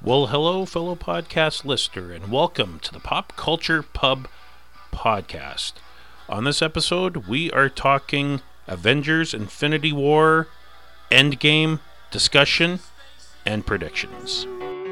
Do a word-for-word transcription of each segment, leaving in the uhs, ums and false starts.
Well, hello, fellow podcast listener, and welcome to the Pop Culture Pub podcast. On this episode, we are talking Avengers Infinity War, Endgame, discussion, and predictions.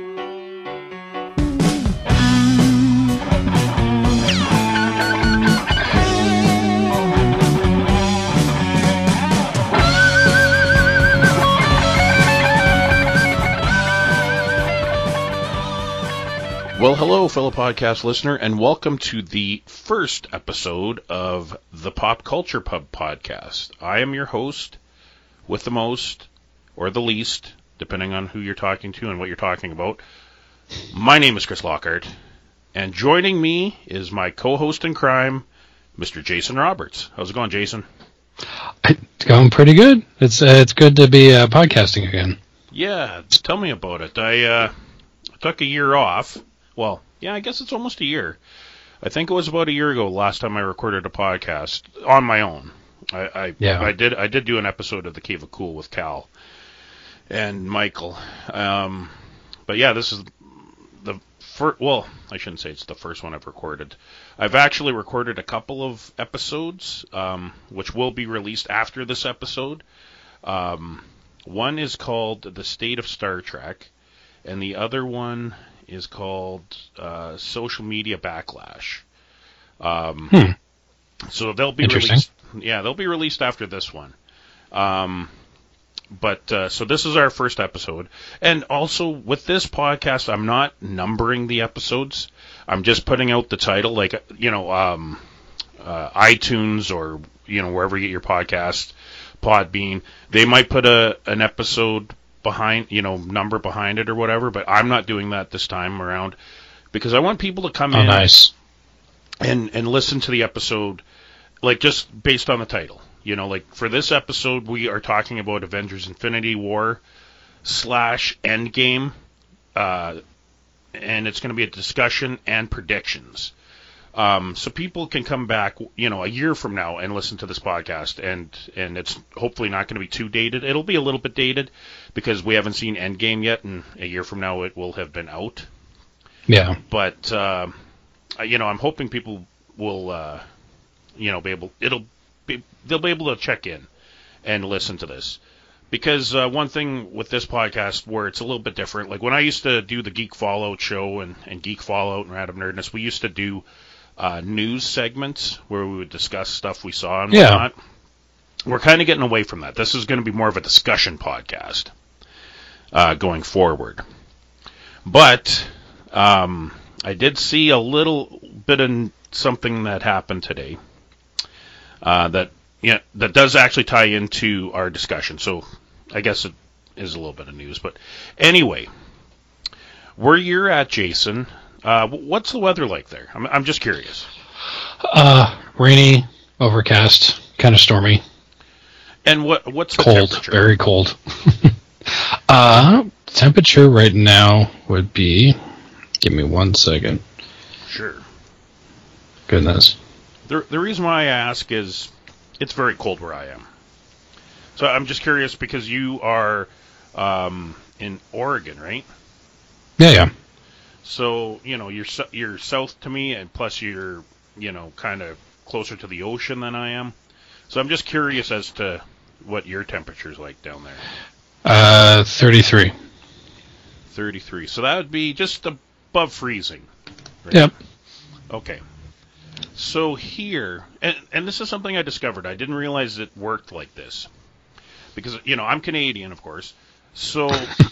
Well, hello, fellow podcast listener, and welcome to the first episode of the Pop Culture Pub podcast. I am your host with the most, or the least, depending on who you're talking to and what you're talking about. My name is Chris Lockhart, and joining me is my co-host in crime, Mister Jason Roberts. How's it going, Jason? It's going pretty good. It's uh, it's good to be uh, podcasting again. Yeah, tell me about it. I uh, took a year off. Well, yeah, I guess it's almost a year. I think it was about a year ago last time I recorded a podcast on my own. I I, yeah. I did I did do an episode of The Cave of Cool with Cal and Michael. Um, but yeah, this is the first. Well, I shouldn't say it's the first one I've recorded. I've actually recorded a couple of episodes, um, which will be released after this episode. Um, one is called The State of Star Trek, and the other one is called uh, Social Media Backlash. Um, hmm. So they'll be released. Yeah, they'll be released after this one. Um, but uh, so this is our first episode, and also with this podcast, I'm not numbering the episodes. I'm just putting out the title, like you know, um, uh, iTunes or you know wherever you get your podcast, Podbean. They might put a an episode behind, you know, number behind it or whatever, but I'm not doing that this time around because I want people to come oh, in nice. and, and listen to the episode, like, just based on the title. You know, like, for this episode, we are talking about Avengers Infinity War slash Endgame, uh, and it's going to be a discussion and predictions. Um, so people can come back, you know, a year from now and listen to this podcast, and, and it's hopefully not going to be too dated. It'll be a little bit dated because we haven't seen Endgame yet, and a year from now it will have been out. Yeah. But, uh, you know, I'm hoping people will, uh, you know, be able, it'll be, they'll be able to check in and listen to this. Because uh, one thing with this podcast where it's a little bit different, like when I used to do the Geek Fallout show and, and Geek Fallout and Random Nerdness, we used to do Uh, news segments where we would discuss stuff we saw and whatnot. Yeah. We're kind of getting away from that. This is going to be more of a discussion podcast uh, going forward. But um, I did see a little bit of something that happened today uh, that yeah that does actually tie into our discussion. So I guess it is a little bit of news. But anyway, where you're at, Jason, Uh, what's the weather like there? I'm, I'm just curious. Uh, rainy, overcast, kind of stormy. And what what's the cold, temperature? Very cold. uh, temperature right now would be. Give me one second. Sure. Goodness. The the reason why I ask is it's very cold where I am. So I'm just curious because you are um, in Oregon, right? Yeah, yeah. So, you know, you're you're south to me, and plus you're, you know, kind of closer to the ocean than I am. So I'm just curious as to what your temperature's like down there. Uh, thirty-three. thirty-three. So that would be just above freezing. Right? Yep. Okay. So here, and, and this is something I discovered. I didn't realize it worked like this. Because, you know, I'm Canadian, of course. So,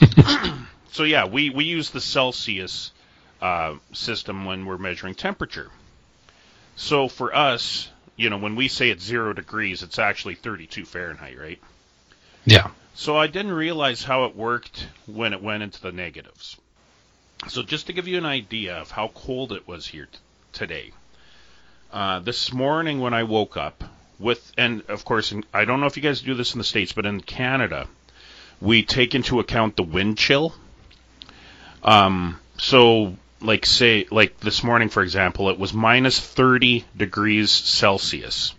so yeah, we, we use the Celsius Uh, system when we're measuring temperature. So for us, you know, when we say it's zero degrees, it's actually thirty-two Fahrenheit, right? Yeah. So I didn't realize how it worked when it went into the negatives. So just to give you an idea of how cold it was here t- today, uh, this morning when I woke up with, and of course, in, I don't know if you guys do this in the States, but in Canada, we take into account the wind chill. Um, so like say, like this morning, for example, it was minus thirty degrees Celsius.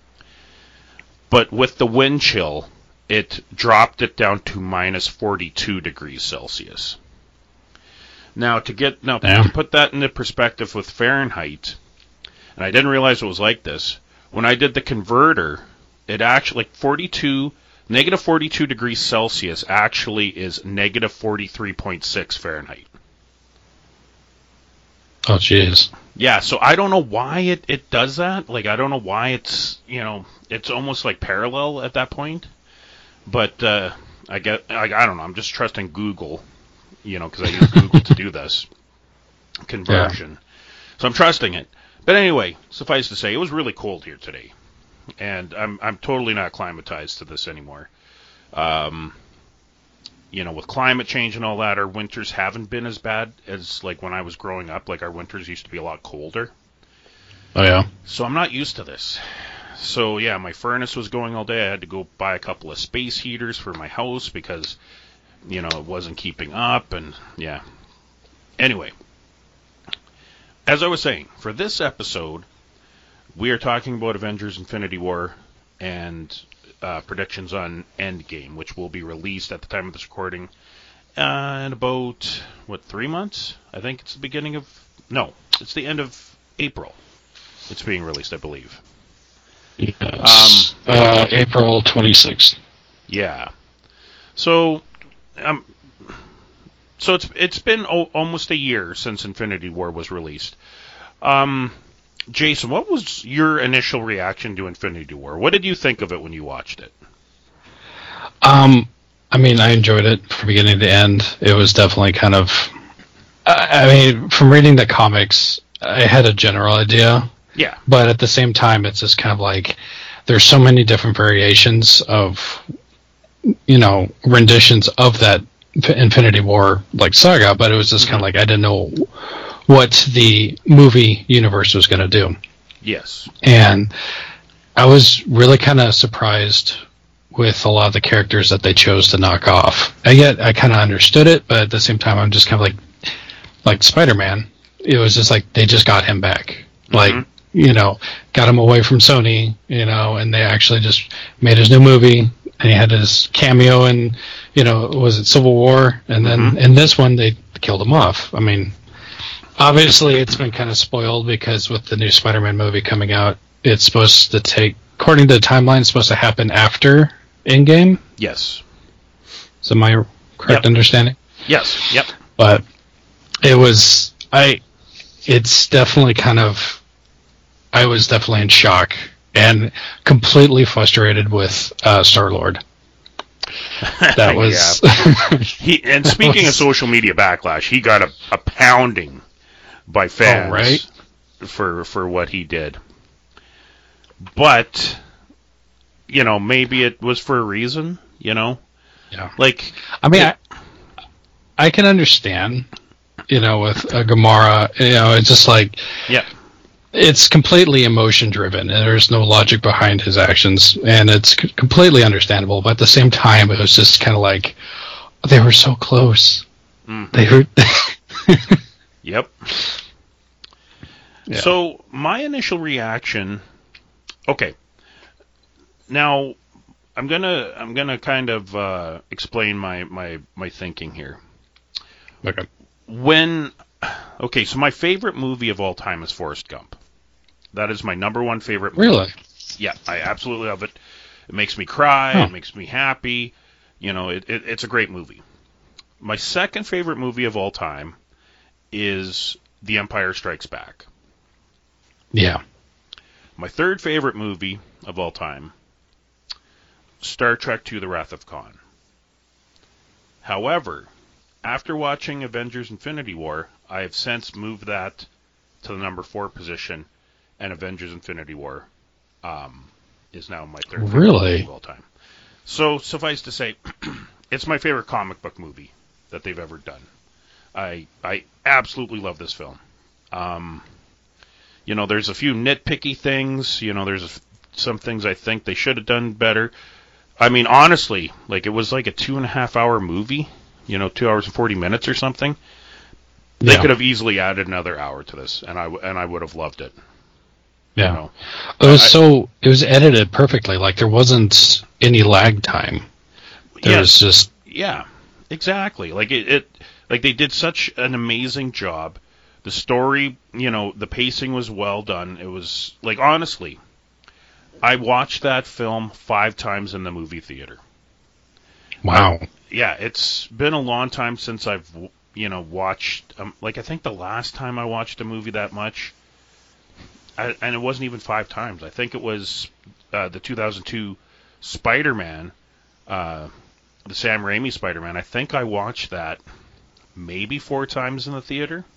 But with the wind chill, it dropped it down to minus forty-two degrees Celsius. Now to get now Yeah. to put that into perspective with Fahrenheit, and I didn't realize it was like this. When I did the converter, it actually like forty-two negative forty-two degrees Celsius actually is negative forty-three point six Fahrenheit. Oh, jeez. Yeah, so I don't know why it, it does that. Like, I don't know why it's, you know, it's almost like parallel at that point. But uh, I get, I, I don't know. I'm just trusting Google, you know, because I use Google to do this conversion. Yeah. So I'm trusting it. But anyway, suffice to say, it was really cold here today, and I'm I'm totally not acclimatized to this anymore. Um, you know, with climate change and all that, our winters haven't been as bad as like when I was growing up. Like our winters used to be a lot colder. Oh yeah. So I'm not used to this. So yeah, my furnace was going all day. I had to go buy a couple of space heaters for my house because, you know, it wasn't keeping up, and yeah. Anyway, as I was saying, for this episode, we are talking about Avengers Infinity War and uh, predictions on Endgame, which will be released at the time of this recording uh, in about, what, three months? I think it's the beginning of... No, it's the end of April. It's being released, I believe. Yes. Um, uh, April twenty-sixth. Yeah. So, um, so it's it's been o- almost a year since Infinity War was released. Um, Jason, what was your initial reaction to Infinity War? What did you think of it when you watched it? Um, I mean, I enjoyed it from beginning to end. It was definitely kind of... I, I mean, from reading the comics, I had a general idea. Yeah. But at the same time, it's just kind of like there's so many different variations of, you know, renditions of that Infinity War like saga, but it was just mm-hmm. kind of like I didn't know what the movie universe was going to do. Yes. And I was really kind of surprised with a lot of the characters that they chose to knock off. I get, I kind of understood it, but at the same time, I'm just kind of like, like Spider-Man. It was just like they just got him back. Like, mm-hmm. you know, got him away from Sony, you know, and they actually just made his new movie, and he had his cameo in, you know, was it Civil War? And then mm-hmm. in this one, they killed him off. I mean, obviously it's been kind of spoiled because with the new Spider-Man movie coming out, it's supposed to take, according to the timeline, it's supposed to happen after Endgame. Yes. Is that my correct yep. understanding? Yes, yep. But it was, I, it's definitely kind of, I was definitely in shock and completely frustrated with uh, Star-Lord. That was... he, and speaking was, of social media backlash, he got a, a pounding by fans oh, right? for for what he did. But, you know, maybe it was for a reason, you know? Yeah. Like... I mean, it, I, I can understand, you know, with uh, Gamora, you know, it's just like... Yeah. It's completely emotion driven, and there's no logic behind his actions, and it's c- completely understandable. But at the same time, it was just kind of like they were so close. Mm-hmm. They were. Yep. Yeah. So my initial reaction. Okay. Now I'm gonna I'm gonna kind of uh, explain my, my my thinking here. Okay. When okay, so my favorite movie of all time is Forrest Gump. That is my number one favorite movie. Really? Yeah, I absolutely love it. It makes me cry. Huh. It makes me happy. You know, it, it, it's a great movie. My second favorite movie of all time is The Empire Strikes Back. Yeah. My third favorite movie of all time, Star Trek two: The Wrath of Khan. However, after watching Avengers Infinity War, I have since moved that to the number four position, and Avengers Infinity War um, is now my third favorite really? movie of all time. So, suffice to say, it's my favorite comic book movie that they've ever done. I I absolutely love this film. Um, you know, there's a few nitpicky things. You know, there's a, some things I think they should have done better. I mean, honestly, like it was like a two and a half hour movie. You know, two hours and forty minutes or something. They yeah. could have easily added another hour to this, and I and I would have loved it. Yeah, you know? It was I, so it was edited perfectly. Like there wasn't any lag time. There yes, was just yeah, exactly. Like it, it Like, they did such an amazing job. The story, you know, the pacing was well done. It was, like, honestly, I watched that film five times in the movie theater. Wow. I, yeah, it's been a long time since I've, you know, watched, um, like, I think the last time I watched a movie that much, I, and it wasn't even five times. I think it was uh, the two thousand two Spider-Man, uh, the Sam Raimi Spider-Man. I think I watched that maybe four times in the theater.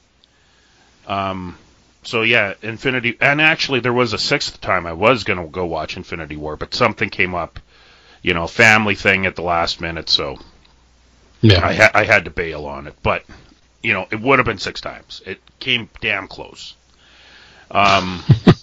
Um, so yeah, Infinity, and actually there was a sixth time I was going to go watch Infinity War, but something came up, you know, family thing at the last minute, so yeah, I, ha- I had to bail on it. But, you know, it would have been six times. It came damn close. Um,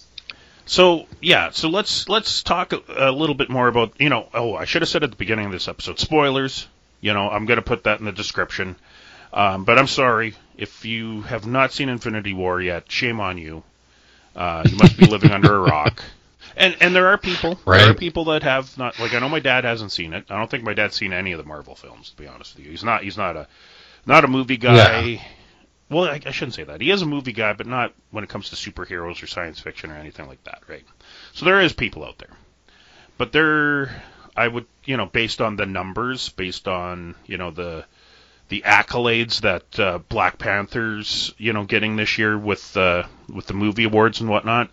so yeah, so let's let's talk a, a little bit more about, you know, oh, I should have said at the beginning of this episode, spoilers. You know, I'm going to put that in the description. Um, but I'm sorry, if you have not seen Infinity War yet, shame on you. Uh, you must be living under a rock. And and there are people, right. there are people that have not, like, I know my dad hasn't seen it. I don't think my dad's seen any of the Marvel films, to be honest with you. He's not he's not a not a movie guy. Yeah. Well, I, I shouldn't say that. He is a movie guy, but not when it comes to superheroes or science fiction or anything like that, right? So there is people out there. But there, I would, you know, based on the numbers, based on, you know, the the accolades that uh, Black Panther's, you know, getting this year with uh, with the movie awards and whatnot.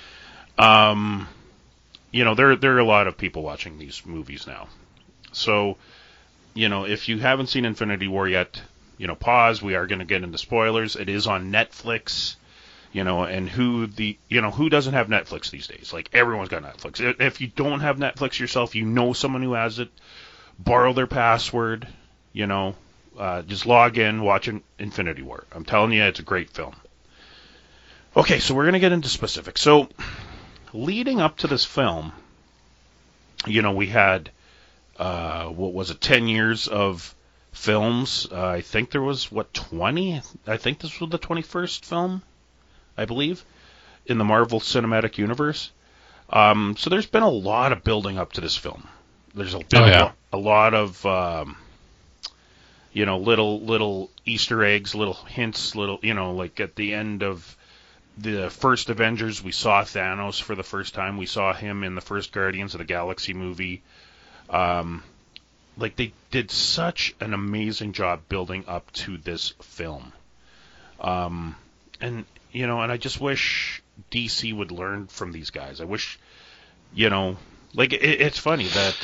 Um, you know, there there are a lot of people watching these movies now. So, you know, if you haven't seen Infinity War yet, you know, pause. We are going to get into spoilers. It is on Netflix. You know, and who the you know who doesn't have Netflix these days? Like, everyone's got Netflix. If you don't have Netflix yourself, you know someone who has it. Borrow their password. You know. Uh, just log in, watch Infinity War. I'm telling you, it's a great film. Okay, so we're going to get into specifics. So, leading up to this film, you know, we had, uh, what was it, ten years of films. Uh, I think there was, what, twenty? I think this was the twenty-first film, I believe, in the Marvel Cinematic Universe. Um, so there's been a lot of building up to this film. There's been oh, yeah. a, a lot of... Um, You know, little little Easter eggs, little hints, little, you know, like at the end of the first Avengers, we saw Thanos for the first time. We saw him in the first Guardians of the Galaxy movie. Um, like, they did such an amazing job building up to this film. Um, and, you know, and I just wish D C would learn from these guys. I wish, you know, like, it, it's funny that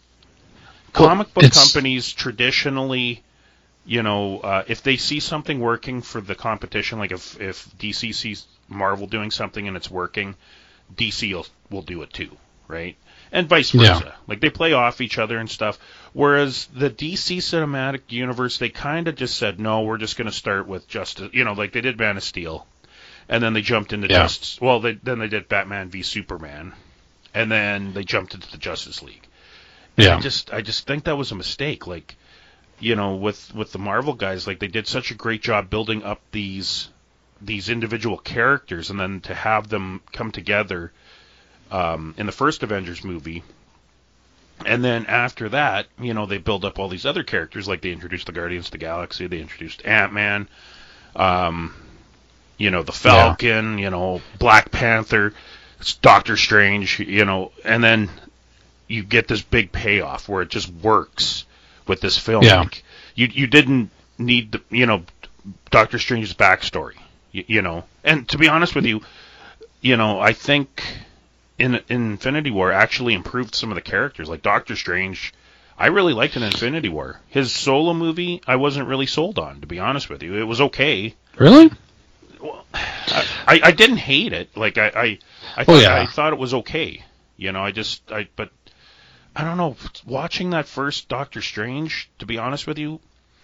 comic book it's... companies traditionally... You know, uh, if they see something working for the competition, like if, if D C sees Marvel doing something and it's working, D C will, will do it too, right? And vice versa. Yeah. Like, they play off each other and stuff. Whereas the D C Cinematic Universe, they kind of just said, no, we're just going to start with Justice, you know, like they did Man of Steel. And then they jumped into yeah. Justice, well, they, then they did Batman v Superman. And then they jumped into the Justice League. And yeah. I just, I just think that was a mistake. Like, you know, with, with the Marvel guys, like, they did such a great job building up these these individual characters, and then to have them come together um, in the first Avengers movie, and then after that, you know, they build up all these other characters, like they introduced the Guardians of the Galaxy, they introduced Ant-Man, um, you know, the Falcon, yeah. you know, Black Panther, Doctor Strange, you know, and then you get this big payoff where it just works. With this film, yeah. like, you you didn't need the, you know, Doctor Strange's backstory, you, you know. And to be honest with you, you know, I think in, in Infinity War actually improved some of the characters. Like Doctor Strange, I really liked in Infinity War. His solo movie, I wasn't really sold on, to be honest with you. It was okay. Really? Well, I, I, I didn't hate it. Like I I, I thought oh, yeah. I thought it was okay. You know, I just I but. I don't know, watching that first Doctor Strange, to be honest with you,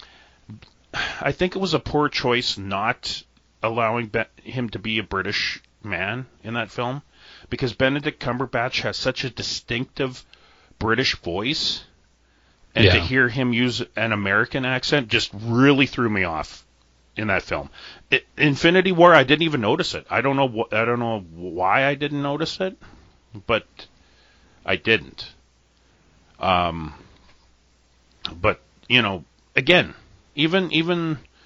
I think it was a poor choice not allowing Be- him to be a British man in that film, because Benedict Cumberbatch has such a distinctive British voice, and yeah. to hear him use an American accent just really threw me off in that film. It, Infinity War, I didn't even notice it. I don't know wh- I don't know why I didn't notice it, but I didn't. Um, but, you know, again, even, even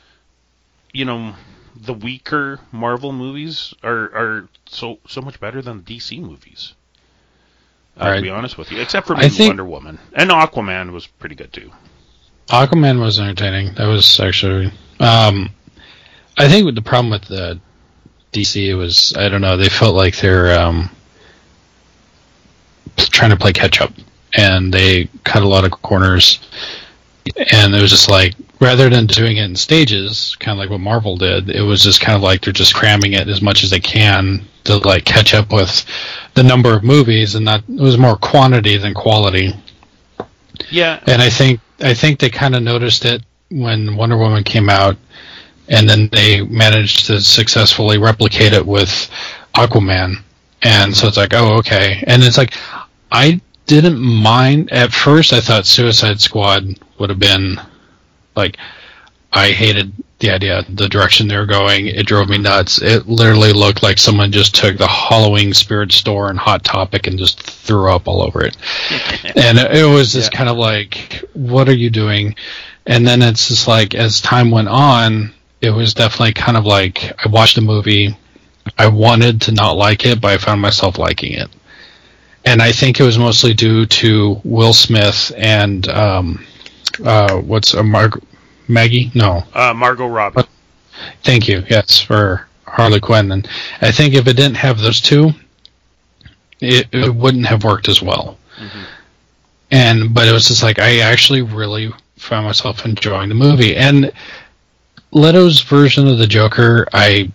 you know, the weaker Marvel movies are are so so much better than the D C movies. Uh, right. To be honest with you, except for I maybe think Wonder Woman and Aquaman was pretty good too. Aquaman was entertaining. That was actually. Um, I think the problem with the D C was, I don't know, they felt like they're um, trying to play catch up, and they cut a lot of corners, and it was just like, rather than doing it in stages, kind of like what Marvel did, it was just kind of like they're just cramming it as much as they can to like catch up with the number of movies, and that it was more quantity than quality. Yeah, and I think I think they kind of noticed it when Wonder Woman came out, and then they managed to successfully replicate it with Aquaman, and so it's like, oh, okay, and it's like, I didn't mind at first. I thought Suicide Squad would have been like, I hated the idea, the direction they were going. It drove me nuts. It literally looked like someone just took the Halloween Spirit store and Hot Topic and just threw up all over it. And it was just yeah. kind of like, what are you doing? And then it's just like, as time went on, it was definitely kind of like, I watched a movie, I wanted to not like it, but I found myself liking it. And I think it was mostly due to Will Smith and um, uh, what's a Margaret. Maggie? No. Uh, Margot Robbie. Thank you. Yes, for Harley Quinn. And I think if it didn't have those two, it, it wouldn't have worked as well. Mm-hmm. And but it was just like, I actually really found myself enjoying the movie. And Leto's version of the Joker, I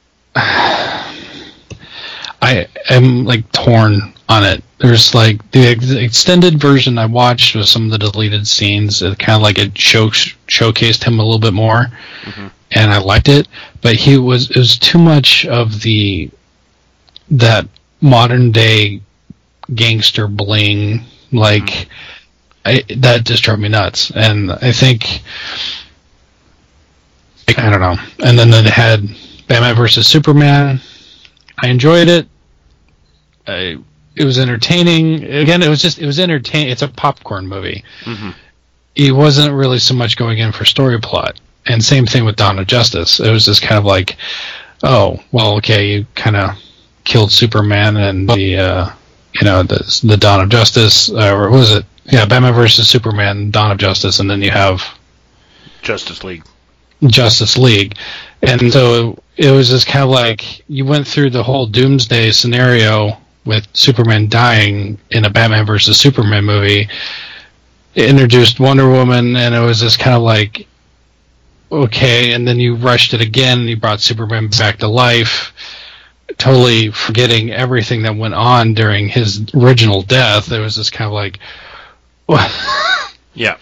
I am like torn on it. There's like the ex- extended version I watched with some of the deleted scenes. It kind of like it show- showcased him a little bit more, mm-hmm. and I liked it. But he was it was too much of the that modern day gangster bling. Like mm-hmm. I, that just drove me nuts. And I think I don't know. And then it had Batman versus Superman. I enjoyed it. I. It was entertaining. Again, it was just, it was entertaining. It's a popcorn movie. Mm-hmm. It wasn't really so much going in for story plot. And same thing with Dawn of Justice. It was just kind of like, oh, well, okay, you kind of killed Superman and the, uh, you know, the, the Dawn of Justice, uh, or what was it? Yeah, Batman versus Superman, Dawn of Justice, and then you have Justice League. Justice League. And so it was just kind of like, you went through the whole Doomsday scenario with Superman dying in a Batman versus Superman movie. It introduced Wonder Woman, and it was just kind of like, okay, and then you rushed it again, and you brought Superman back to life, totally forgetting everything that went on during his original death. It was just kind of like, what? Yeah.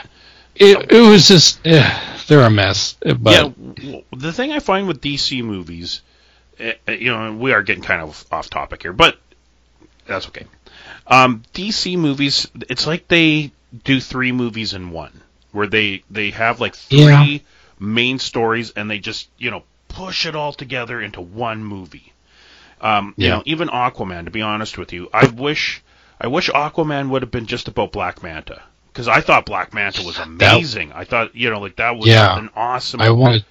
It, it was just, eh, they're a mess. But yeah, the thing I find with D C movies, you know, we are getting kind of off topic here, but that's okay. Um, D C movies, it's like they do three movies in one, where they, they have like three yeah. main stories, and they just, you know, push it all together into one movie. Um, yeah. You know, even Aquaman, to be honest with you, I wish I wish Aquaman would have been just about Black Manta, because I thought Black Manta was amazing. That, I thought, you know, like that was yeah, an awesome. I wanted,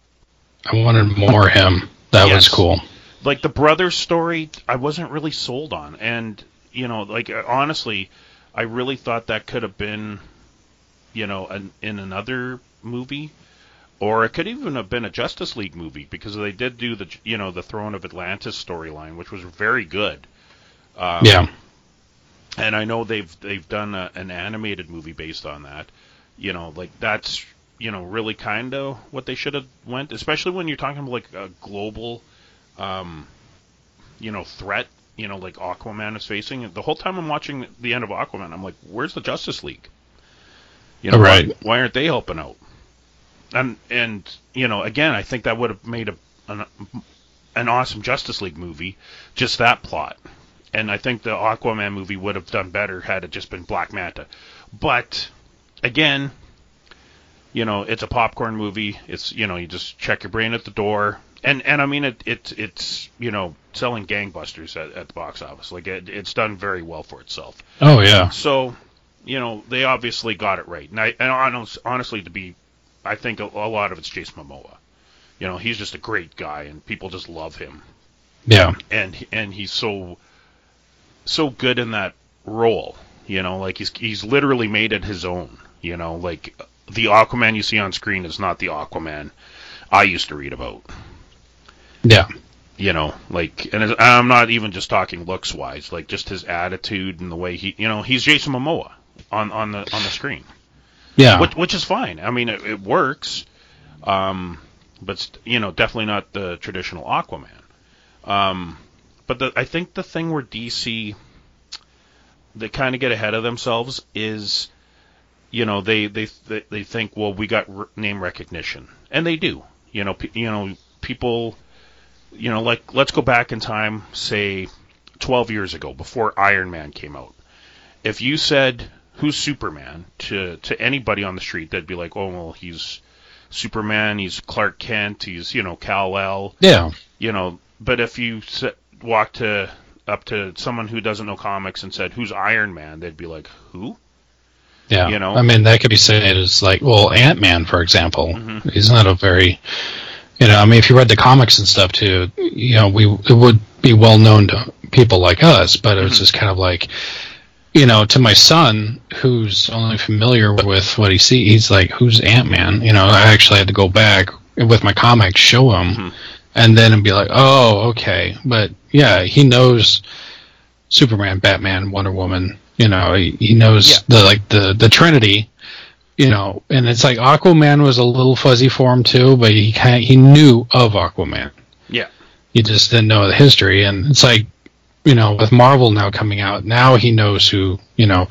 I wanted more him. That yes. was cool. Like the brothers story, I wasn't really sold on, and you know, like honestly, I really thought that could have been, you know, an, in another movie, or it could even have been a Justice League movie, because they did do the, you know, the Throne of Atlantis storyline, which was very good. Um, yeah. And I know they've they've done a, an animated movie based on that. You know, like that's, you know, really kind of what they should have went, especially when you're talking about like a global. Um, you know, threat, you know, like Aquaman is facing. The whole time I'm watching the end of Aquaman, I'm like, where's the Justice League? You know, right. why, why aren't they helping out? And, and you know, again, I think that would have made a, an, an awesome Justice League movie, just that plot. And I think the Aquaman movie would have done better had it just been Black Manta. But, again, you know, it's a popcorn movie. It's, you know, you just check your brain at the door. And and I mean it, it it's you know, selling gangbusters at, at the box office. Like it, it's done very well for itself. Oh yeah. So, you know, they obviously got it right. And I and honest, honestly, to be, I think a, a lot of it's Jason Momoa. You know, he's just a great guy, and people just love him. Yeah. And and he's so so good in that role. You know, like he's he's literally made it his own. You know, like the Aquaman you see on screen is not the Aquaman I used to read about. Yeah. You know, like, and I'm not even just talking looks wise, like just his attitude and the way he, you know, he's Jason Momoa on on the on the screen. Yeah. Which, which is fine. I mean, it, it works. Um, but you know, definitely not the traditional Aquaman. Um, but the, I think the thing where D C they kind of get ahead of themselves is, you know, they they they, they think, well, we got r- name recognition, and they do. You know, pe- you know, people, you know, like let's go back in time, say twelve years ago, before Iron Man came out. If you said who's Superman to to anybody on the street, they'd be like, oh, well, he's Superman, he's Clark Kent, he's, you know, Kal-El. Yeah. You know, but if you walked to up to someone who doesn't know comics and said, who's Iron Man, they'd be like, who? Yeah. You know? I mean, that could be said as like, well, Ant-Man, for example. Mm-hmm. He's not a very, you know, I mean, if you read the comics and stuff too, you know, we it would be well known to people like us, but it was mm-hmm. just kind of like, you know, to my son, who's only familiar with what he sees, he's like, who's Ant-Man? You know, I actually had to go back with my comics, show him, mm-hmm. and then be like, oh, okay. But, yeah, he knows Superman, Batman, Wonder Woman. You know, he, he knows yeah. the like the, the Trinity, you know. And it's like Aquaman was a little fuzzy for him, too, but he kind of, he knew of Aquaman. Yeah. He just didn't know the history. And it's like, you know, with Marvel now coming out, now he knows who, you know,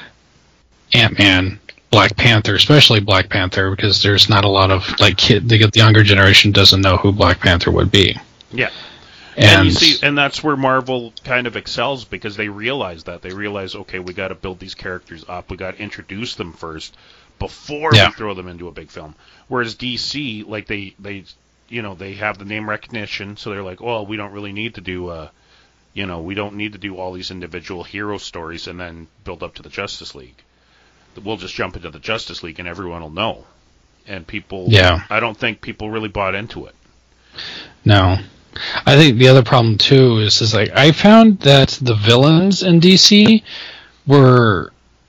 Ant-Man, Black Panther, especially Black Panther, because there's not a lot of, like, kid, the younger generation doesn't know who Black Panther would be. Yeah. And, and you see, and that's where Marvel kind of excels, because they realize that. They realize, okay, we got to build these characters up. We got to introduce them first before yeah. we throw them into a big film. Whereas D C, like, they, they, you know, they have the name recognition, so they're like, oh, we don't really need to do a... You know, we don't need to do all these individual hero stories and then build up to the Justice League. We'll just jump into the Justice League and everyone will know. And people, yeah. I don't think people really bought into it. No. I think the other problem, too, is, is like, I found that the villains in D C were,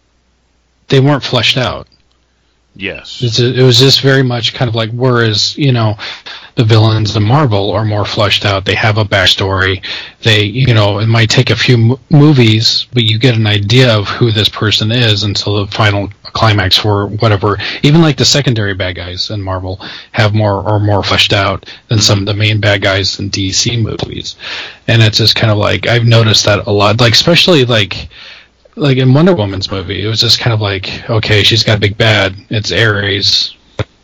they weren't fleshed out. Yes. It's a, it was just very much kind of like, whereas, you know, the villains in Marvel are more fleshed out. They have a backstory. They, you know, it might take a few m- movies, but you get an idea of who this person is until the final climax for whatever. Even like the secondary bad guys in Marvel have more or more fleshed out than some of the main bad guys in D C movies. And it's just kind of like, I've noticed that a lot. Like, especially like, like in Wonder Woman's movie, it was just kind of like, okay, she's got a big bad. It's Ares.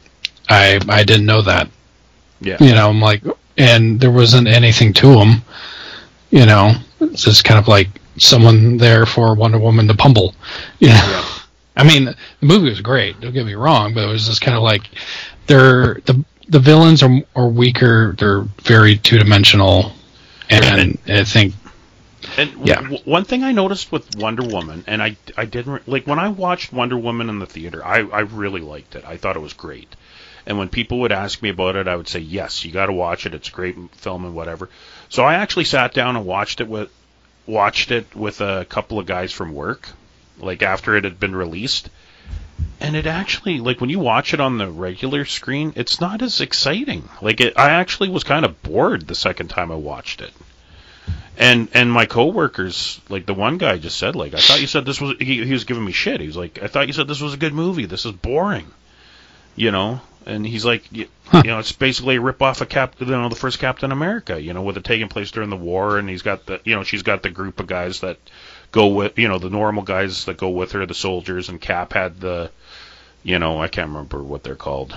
I I didn't know that. Yeah. You know, I'm like, and there wasn't anything to him. You know, it's just kind of like someone there for Wonder Woman to pummel. You know? Yeah. I mean, the movie was great. Don't get me wrong, but it was just kind of like they're the the villains are are weaker. They're very two dimensional, and, and I think. And yeah. w- one thing I noticed with Wonder Woman, and I, I didn't like when I watched Wonder Woman in the theater, I, I really liked it. I thought it was great. And when people would ask me about it, I would say, yes, you got to watch it. It's a great film and whatever. So I actually sat down and watched it with watched it with a couple of guys from work, like after it had been released. And it actually, like when you watch it on the regular screen, it's not as exciting. Like it, I actually was kind of bored the second time I watched it. And and my coworkers, like the one guy just said, like, I thought you said this was, he, he was giving me shit. He was like, I thought you said this was a good movie. This is boring. You know? And he's like, you, huh. you know, it's basically a rip-off of Cap, you know, the first Captain America, you know, with it taking place during the war, and he's got the, you know, she's got the group of guys that go with, you know, the normal guys that go with her, the soldiers, and Cap had the, you know, I can't remember what they're called.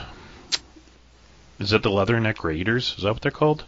Is it the Leatherneck Raiders? Is that what they're called?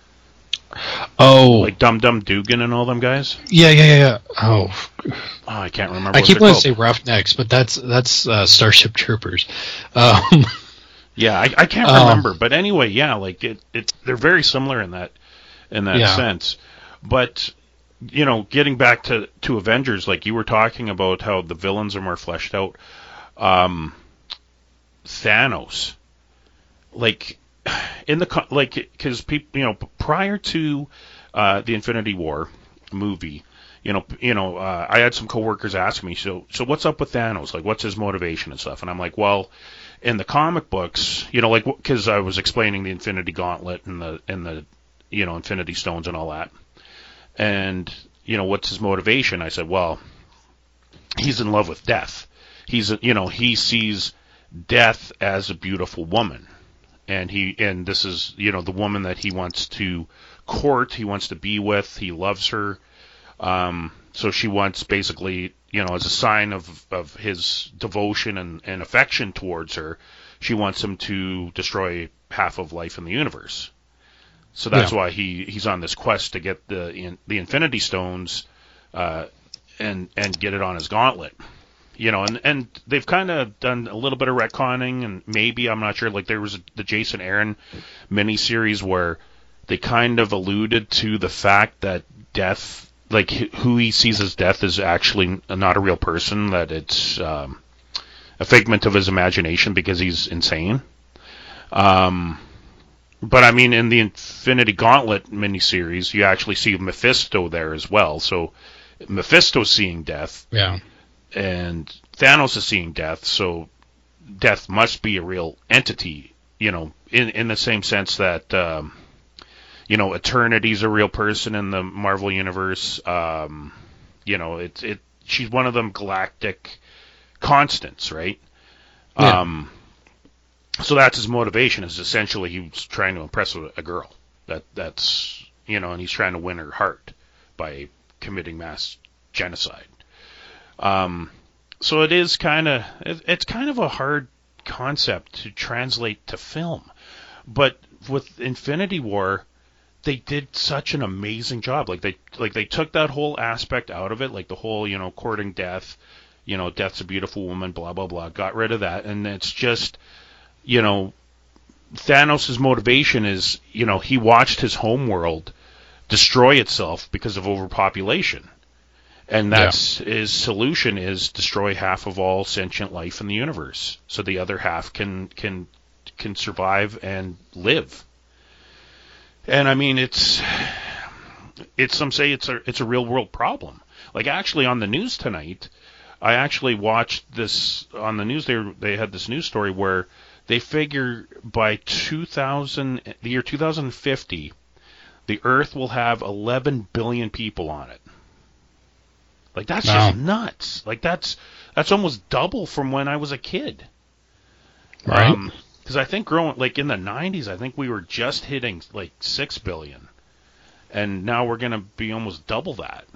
Oh. Like Dum Dum Dugan and all them guys? Yeah, yeah, yeah. Oh. oh I can't remember I what keep wanting to say Roughnecks, but that's that's uh, Starship Troopers. Um, yeah, I, I can't um, remember. But anyway, yeah, like it, it they're very similar in that in that yeah. sense. But you know, getting back to, to Avengers, like you were talking about how the villains are more fleshed out. Um, Thanos. Like in the co- like because people, you know, prior to uh, the Infinity War movie, you know, you know, uh, I had some coworkers ask me, so so what's up with Thanos? Like, what's his motivation and stuff? And I'm like, well, in the comic books, you know, like because I was explaining the Infinity Gauntlet and the and the you know Infinity Stones and all that, and you know, what's his motivation? I said, well, he's in love with death. He's you know he sees death as a beautiful woman. And he and this is you know the woman that he wants to court, he wants to be with, he loves her. Um, so she wants basically you know as a sign of, of his devotion and, and affection towards her, she wants him to destroy half of life in the universe. So that's yeah. why he, he's on this quest to get the in, the Infinity Stones uh, and and get it on his gauntlet. You know, and, and they've kind of done a little bit of retconning, and maybe, I'm not sure, like there was a, the Jason Aaron miniseries where they kind of alluded to the fact that death, like who he sees as death is actually not a real person, that it's um, a figment of his imagination because he's insane. Um, but I mean, in the Infinity Gauntlet miniseries, you actually see Mephisto there as well, so Mephisto's seeing death. Yeah. And Thanos is seeing death, so death must be a real entity, you know, in in the same sense that, um, you know, Eternity's a real person in the Marvel Universe. Um, you know, it's it. She's one of them galactic constants, right? Yeah. Um, so that's his motivation. Is essentially he's trying to impress a girl. That that's you know, and he's trying to win her heart by committing mass genocide. Um, so it is kind of it, it's kind of a hard concept to translate to film, but with Infinity War, they did such an amazing job. Like they like they took that whole aspect out of it, like the whole you know courting death, you know death's a beautiful woman, blah blah blah. Got rid of that, and it's just you know Thanos' motivation is you know he watched his homeworld destroy itself because of overpopulation. And that's yeah. his solution is destroy half of all sentient life in the universe, so the other half can can can survive and live. And I mean, it's it's some say it's a it's a real world problem. Like actually on the news tonight, I actually watched this on the news. They they had this news story where they figure by two thousand the year two thousand fifty, the Earth will have eleven billion people on it. Like that's wow. just nuts. Like that's that's almost double from when I was a kid. Right. Because um, I think growing like in the nineties, I think we were just hitting like six billion, and now we're gonna be almost double that.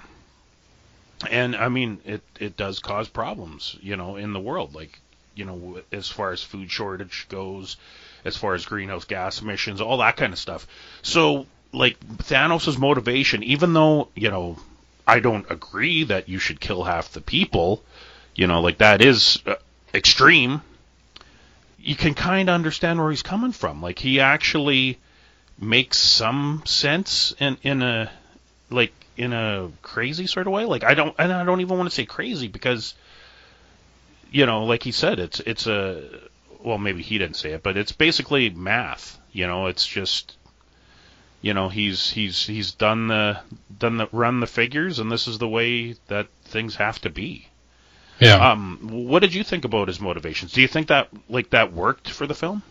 And I mean, it it does cause problems, you know, in the world. Like you know, as far as food shortage goes, as far as greenhouse gas emissions, all that kind of stuff. So like Thanos' motivation, even though you know. I don't agree that you should kill half the people, you know, like that is uh, extreme. You can kind of understand where he's coming from. Like he actually makes some sense in in a like in a crazy sort of way. Like I don't and I don't even want to say crazy because you know, like he said, it's it's a well maybe he didn't say it, but it's basically math. You know, it's just. You know, he's he's he's done the done the run the figures, and this is the way that things have to be. Yeah. Um, what did you think about his motivations? Do you think that like that worked for the film?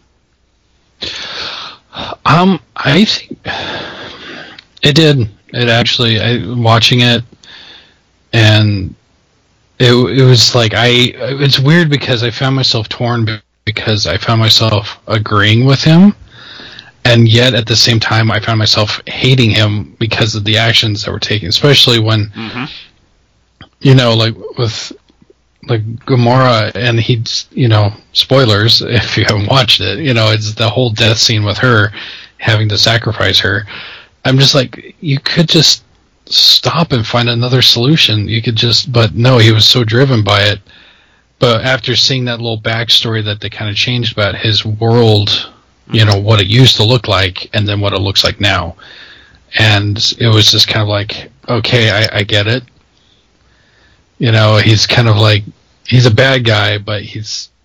Um, I think it did. It actually, I watching it, and it it was like I. It's weird because I found myself torn because I found myself agreeing with him. And yet, at the same time, I found myself hating him because of the actions that were taken, especially when, mm-hmm. you know, like with like Gamora, and he's, you know, spoilers if you haven't watched it, you know, it's the whole death scene with her having to sacrifice her. I'm just like, you could just stop and find another solution. You could just, but no, he was so driven by it. But after seeing that little backstory that they kind of changed about his world. You know, what it used to look like and then what it looks like now. And it was just kind of like, okay, I, I get it. You know, he's kind of like, he's a bad guy, but he's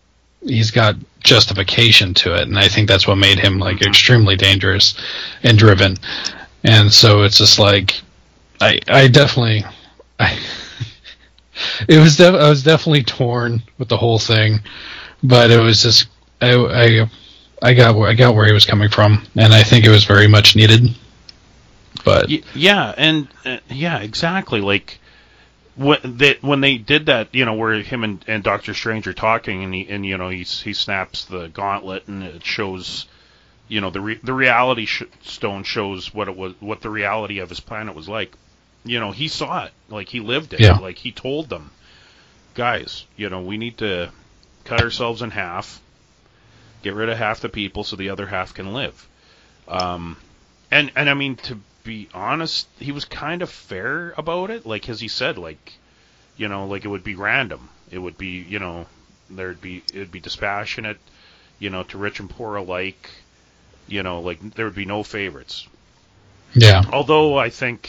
he's got justification to it, and I think that's what made him like extremely dangerous and driven. And so it's just like I I definitely I it was def- I was definitely torn with the whole thing, but it was just I I I got where I got where he was coming from, and I think it was very much needed. But yeah, and uh, yeah, exactly. Like when they when they did that, you know, where him and, and Doctor Strange are talking, and he and you know he he snaps the gauntlet, and it shows, you know, the re- the reality sh- stone shows what it was, what the reality of his planet was like. You know, he saw it, like he lived it, yeah. like he told them, guys, you know, we need to cut ourselves in half, get rid of half the people so the other half can live. Um, and and I mean, to be honest, he was kind of fair about it, like as he said, like, you know, like it would be random, it would be, you know, there'd be it'd be dispassionate, you know, to rich and poor alike, you know, like there would be no favorites. Yeah. Although I think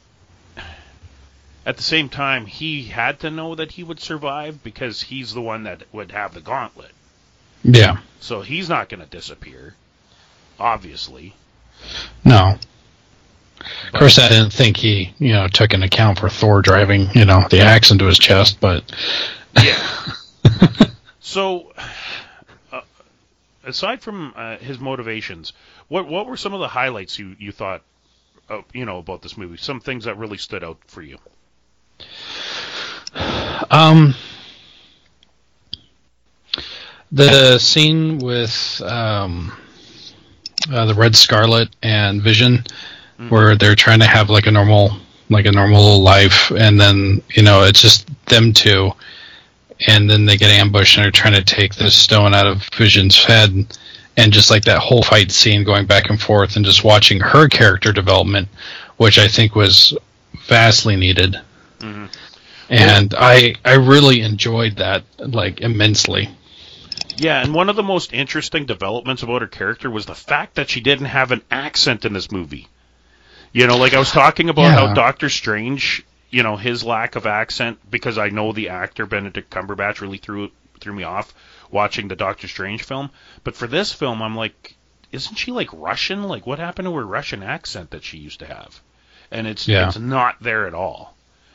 at the same time he had to know that he would survive because he's the one that would have the gauntlet. Yeah. So he's not going to disappear, obviously. No. Of course, I didn't think he, you know, took into account for Thor driving, you know, the axe into his chest, but yeah. So, uh, aside from uh, his motivations, what what were some of the highlights you you thought, uh, you know, about this movie? Some things that really stood out for you. Um, the scene with um, uh, the Red Scarlet and Vision, mm-hmm. where they're trying to have like a normal, like a normal life, and then you know it's just them two, and then they get ambushed and they're trying to take this stone out of Vision's head, and just like that whole fight scene going back and forth, and just watching her character development, which I think was vastly needed. Mm-hmm. And I I really enjoyed that, like, immensely. Yeah, and one of the most interesting developments about her character was the fact that she didn't have an accent in this movie. You know, like I was talking about yeah. how Doctor Strange, you know, his lack of accent, because I know the actor Benedict Cumberbatch really threw threw me off watching the Doctor Strange film. But for this film, I'm like, isn't she like Russian? Like, what happened to her Russian accent that she used to have? And it's yeah. it's not there at all.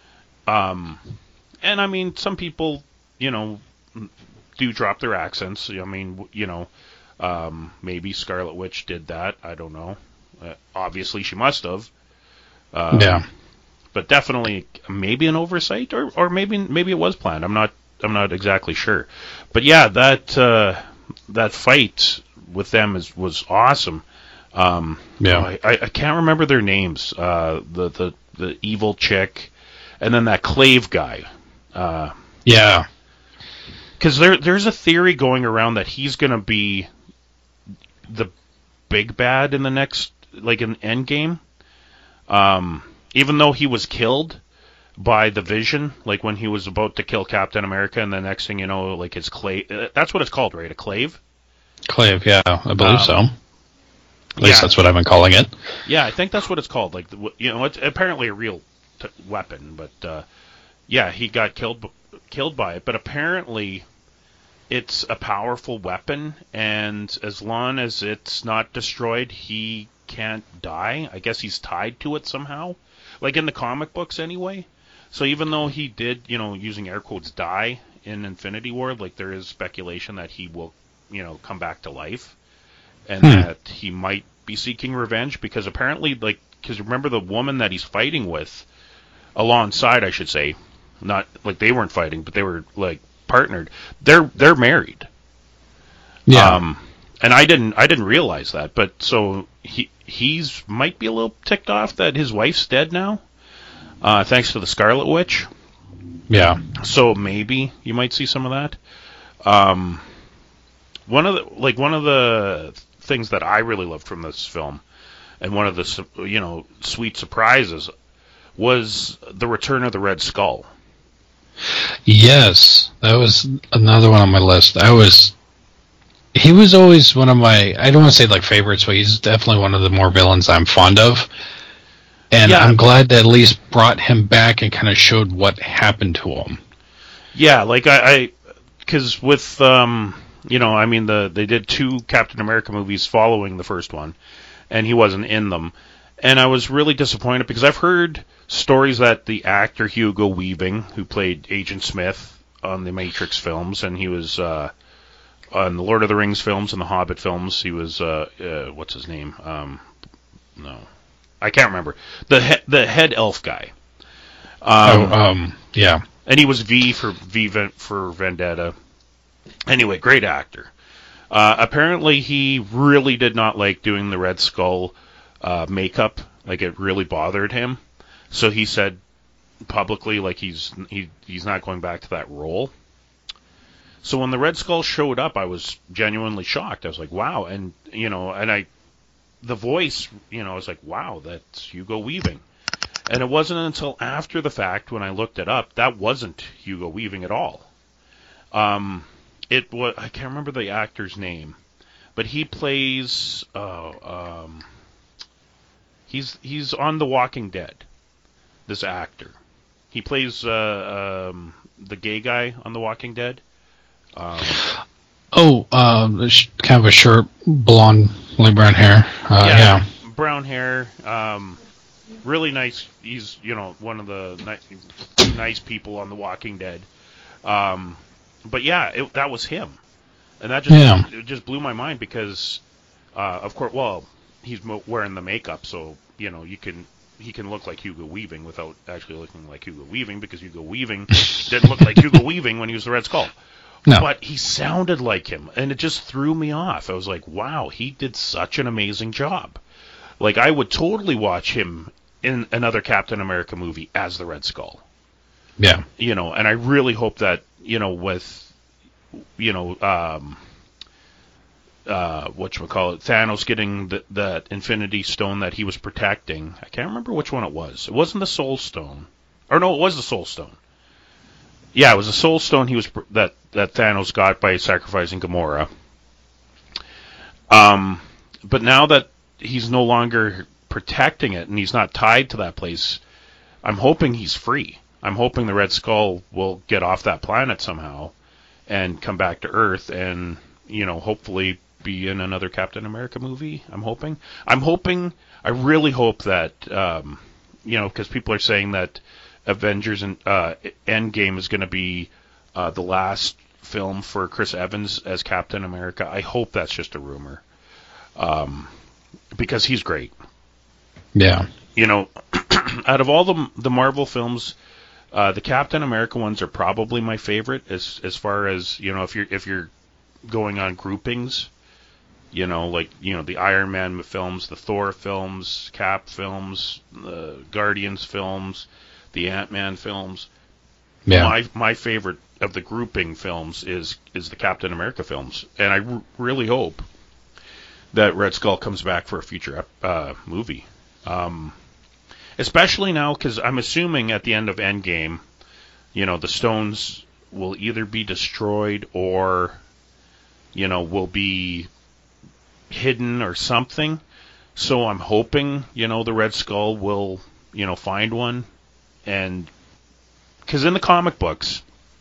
Um, and I mean, some people, you know, do drop their accents. I mean, you know, um, maybe Scarlet Witch did that. I don't know. Uh, obviously, she must have. Um, yeah. But definitely, maybe an oversight, or, or maybe maybe it was planned. I'm not I'm not exactly sure. But yeah, that uh, that fight with them is was awesome. Um, yeah. I, I, I can't remember their names. Uh, the the the evil chick. And then that Clave guy. Uh, yeah. Because there, there's a theory going around that he's going to be the big bad in the next, like, in Endgame. Um, even though he was killed by the Vision, like when he was about to kill Captain America, and the next thing you know, like, his Clave. Uh, that's what it's called, right? A Clave? Clave, yeah. I believe um, so. At least yeah. that's what I've been calling it. Yeah, I think that's what it's called. Like, you know, it's apparently a real T- weapon, but uh, yeah, he got killed killed by it. But apparently, it's a powerful weapon, and as long as it's not destroyed, he can't die. I guess he's tied to it somehow, like in the comic books, anyway. So even though he did, you know, using air quotes, die in Infinity War, like there is speculation that he will, you know, come back to life, and hmm. that he might be seeking revenge because apparently, like, because remember the woman that he's fighting with. Alongside, I should say, not like they weren't fighting, but they were like partnered. They're they're married. Yeah. Um, and I didn't I didn't realize that, but so he he's might be a little ticked off that his wife's dead now, uh, thanks to the Scarlet Witch. Yeah. So maybe you might see some of that. Um, one of the like one of the things that I really loved from this film, and one of the you know sweet surprises. Was the return of the Red Skull. Yes, that was another one on my list. I was, he was always one of my, I don't want to say like favorites, but he's definitely one of the more villains I'm fond of. And yeah. I'm glad that at least brought him back and kind of showed what happened to him. Yeah, like I, because with, um, You know, I mean, the they did two Captain America movies following the first one, and he wasn't in them. And I was really disappointed because I've heard stories that the actor Hugo Weaving, who played Agent Smith on the Matrix films, and he was uh, on the Lord of the Rings films and the Hobbit films, he was, uh, uh, what's his name? Um, no. I can't remember. The, he- the head elf guy. Um, oh, um, yeah. And he was V for V for Vendetta. Anyway, great actor. Uh, apparently, he really did not like doing the Red Skull uh, makeup. Like, it really bothered him. So he said publicly, like, he's he he's not going back to that role. So when the Red Skull showed up, I was genuinely shocked. I was like, wow. And, you know, and I, the voice, you know, I was like, wow, that's Hugo Weaving. And it wasn't until after the fact when I looked it up, that wasn't Hugo Weaving at all. Um... It was, I can't remember the actor's name, but he plays, uh, um, he's, he's on The Walking Dead, this actor. He plays, uh, um, the gay guy on The Walking Dead. Um, oh, uh, kind of a short, blonde, light brown hair. Uh, yeah, yeah. Brown hair, um, really nice. He's, you know, one of the ni- nice people on The Walking Dead. Um, But yeah, it, that was him, and that just yeah. it just blew my mind because, uh, of course, well, he's mo- wearing the makeup, so you know you can he can look like Hugo Weaving without actually looking like Hugo Weaving because Hugo Weaving didn't look like Hugo Weaving when he was the Red Skull. No. But he sounded like him, and it just threw me off. I was like, wow, he did such an amazing job. Like, I would totally watch him in another Captain America movie as the Red Skull. Yeah. You know, and I really hope that, you know, with, you know, um, uh, whatchamacallit, Thanos getting the, that Infinity Stone that he was protecting. I can't remember which one it was. It wasn't the Soul Stone. Or no, it was the Soul Stone. Yeah, it was the Soul Stone he was that, that Thanos got by sacrificing Gamora. Um, but now that he's no longer protecting it and he's not tied to that place, I'm hoping he's free. I'm hoping the Red Skull will get off that planet somehow and come back to Earth and, you know, hopefully be in another Captain America movie. I'm hoping. I'm hoping, I really hope that, um, you know, because people are saying that Avengers and uh, Endgame is going to be uh, the last film for Chris Evans as Captain America. I hope that's just a rumor. Um, because he's great. Yeah. You know, out of all the the Marvel films, Uh, the Captain America ones are probably my favorite as as far as, you know, if you're if you're going on groupings, you know, like, you know, the Iron Man films, the Thor films, Cap films, the Guardians films, the Ant-Man films. Yeah. My my favorite of the grouping films is is the Captain America films, and I r- really hope that Red Skull comes back for a future uh, movie. Um, Especially now, because I'm assuming at the end of Endgame, you know, the stones will either be destroyed or, you know, will be hidden or something. So I'm hoping, you know, the Red Skull will, you know, find one. And, because in the comic books,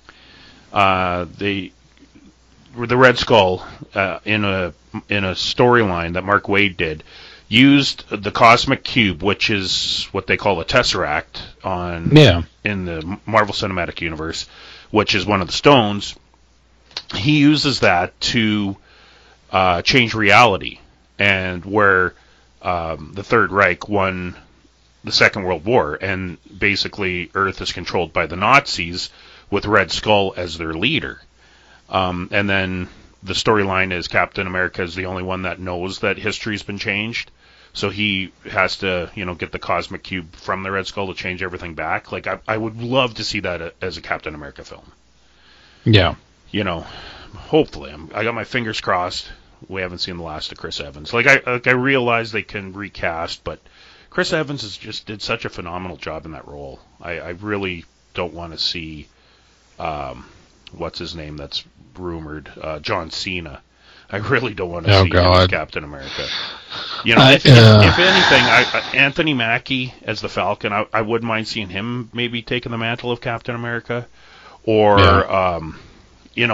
uh, they, the Red Skull, uh, in a, in a storyline that Mark Waid did, used the Cosmic Cube, which is what they call a Tesseract on yeah. in the Marvel Cinematic Universe, which is one of the stones. He uses that to uh, change reality, and where um, the Third Reich won the Second World War, and basically Earth is controlled by the Nazis with Red Skull as their leader. Um, and then the storyline is Captain America is the only one that knows that history's been changed. So he has to, you know, get the Cosmic Cube from the Red Skull to change everything back. Like, I, I would love to see that as a Captain America film. Yeah. You know, hopefully. I'm, I got my fingers crossed. We haven't seen the last of Chris Evans. Like, I like I realize they can recast, but Chris Evans has just did such a phenomenal job in that role. I, I really don't want to see, um, what's his name that's rumored, uh, John Cena. I really don't want to oh, see God. him as Captain America. You know, I, if, uh, if, if anything, I, uh, Anthony Mackie as the Falcon, I, I wouldn't mind seeing him maybe taking the mantle of Captain America. Or, yeah. um, you know,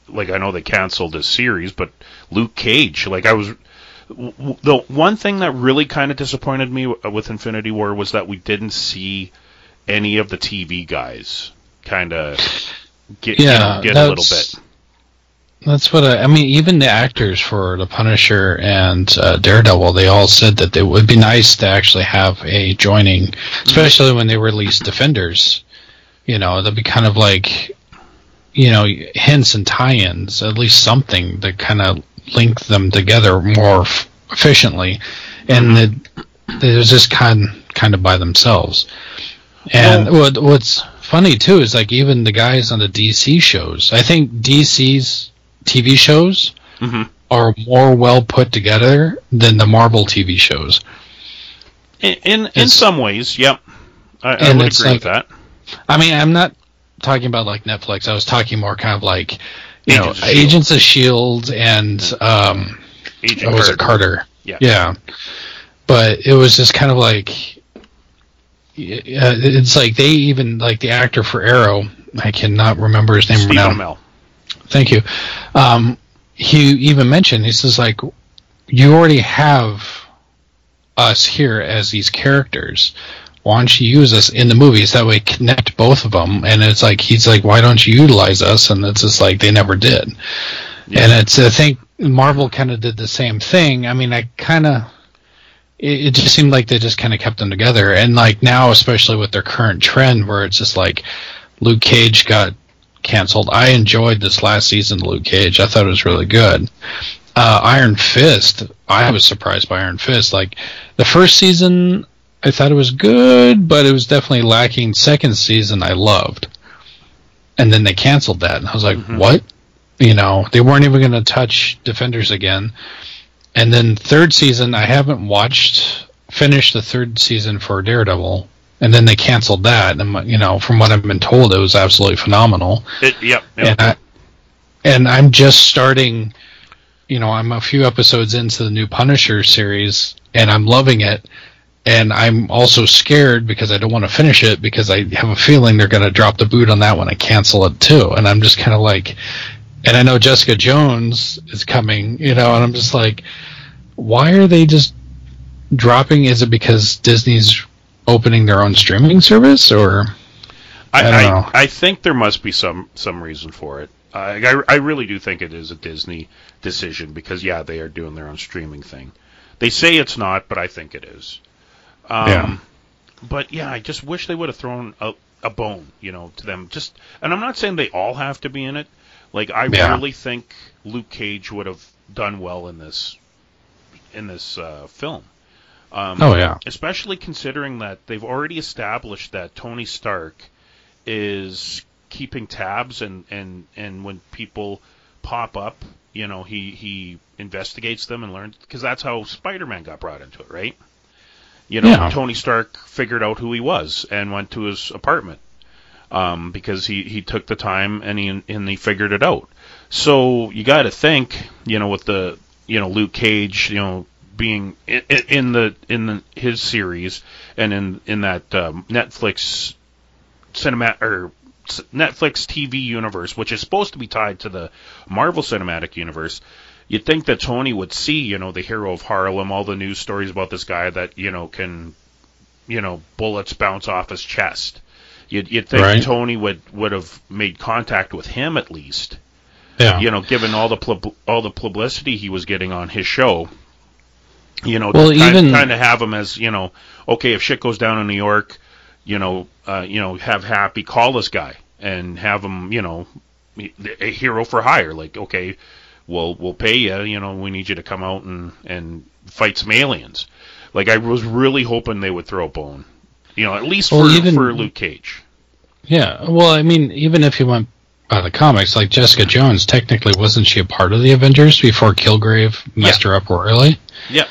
like I know they canceled this series, but Luke Cage, like I was, w- the one thing that really kind of disappointed me w- with Infinity War was that we didn't see any of the T V guys kind of get, Yeah, you know, get a little bit. That's what I, I mean. Even the actors for the Punisher and uh, Daredevil, they all said that it would be nice to actually have a joining, especially when they release Defenders. You know, that'd be kind of like, you know, hints and tie-ins, at least something to kind of link them together more f- efficiently. And mm-hmm. it, it was just kind kind of by themselves. And well, what, what's funny too is like even the guys on the D C shows. I think D C's T V shows mm-hmm. are more well put together than the Marvel T V shows. In in, in some ways, yep. I, I would agree like, with that. I mean, I'm not talking about like Netflix. I was talking more kind of like, you Agents know, of Agents of S H I E L D and um, Agent what was Carter. it, Carter? Yeah. Yeah. But it was just kind of like, it's like they even, like the actor for Arrow, I cannot remember his name Stephen now. Amell. Thank you. Um, he even mentioned, he says, like, you already have us here as these characters. Why don't you use us in the movies? That way connect both of them. And it's like, he's like, why don't you utilize us? And it's just like, they never did. Yeah. And it's, I think Marvel kind of did the same thing. I mean, I kind of, it, it just seemed like they just kind of kept them together. And like now, especially with their current trend where it's just like Luke Cage got canceled. I enjoyed this last season of Luke Cage. I thought it was really good. Uh, Iron Fist, I was surprised by Iron Fist. Like, the first season, I thought it was good, but it was definitely lacking. Second season, I loved. And then they canceled that. And I was like, mm-hmm. what? You know, they weren't even going to touch Defenders again. And then third season, I haven't watched, finished the third season for Daredevil. And then they canceled that, and you know, from what I've been told, it was absolutely phenomenal. It, yep. yep. And, I, and I'm just starting. You know, I'm a few episodes into the new Punisher series, and I'm loving it. And I'm also scared because I don't want to finish it because I have a feeling they're going to drop the boot on that one and cancel it too. And I'm just kind of like, and I know Jessica Jones is coming, you know, and I'm just like, why are they just dropping? Is it because Disney's opening their own streaming service, or I, I don't I, know. I think there must be some, some reason for it. I, I I really do think it is a Disney decision because yeah, they are doing their own streaming thing. They say it's not, but I think it is. Um, yeah. But yeah, I just wish they would have thrown a, a bone, you know, to them. Just, and I'm not saying they all have to be in it. Like I yeah. really think Luke Cage would have done well in this in this uh, film. Um, oh, yeah. Especially considering that they've already established that Tony Stark is keeping tabs, and, and, and when people pop up, you know, he, he investigates them and learns, because that's how Spider-Man got brought into it, right? You know, yeah. Tony Stark figured out who he was and went to his apartment um, because he, he took the time and he and he figured it out. So you got to think, you know, with the, you know, Luke Cage, you know, being in, in the in the, his series and in in that um, Netflix cinema or Netflix T V universe, which is supposed to be tied to the Marvel Cinematic Universe, you'd think that Tony would see, you know, the hero of Harlem, all the news stories about this guy that, you know, can, you know, bullets bounce off his chest. You'd you'd think right. Tony would would have made contact with him at least. Yeah. You know, given all the pub- all the publicity he was getting on his show. You know, well, to kind, even kind of have him as, you know, okay, if shit goes down in New York, you know, uh, you know, have Happy call this guy and have him, you know, a hero for hire. Like, okay, we'll we'll pay you. You know, we need you to come out and and fight some aliens. Like, I was really hoping they would throw a bone. You know, at least well, for even, for Luke Cage. Yeah. Well, I mean, even if you went by the comics, like Jessica Jones, technically wasn't she a part of the Avengers before Kilgrave messed yeah. her up royally? Yeah.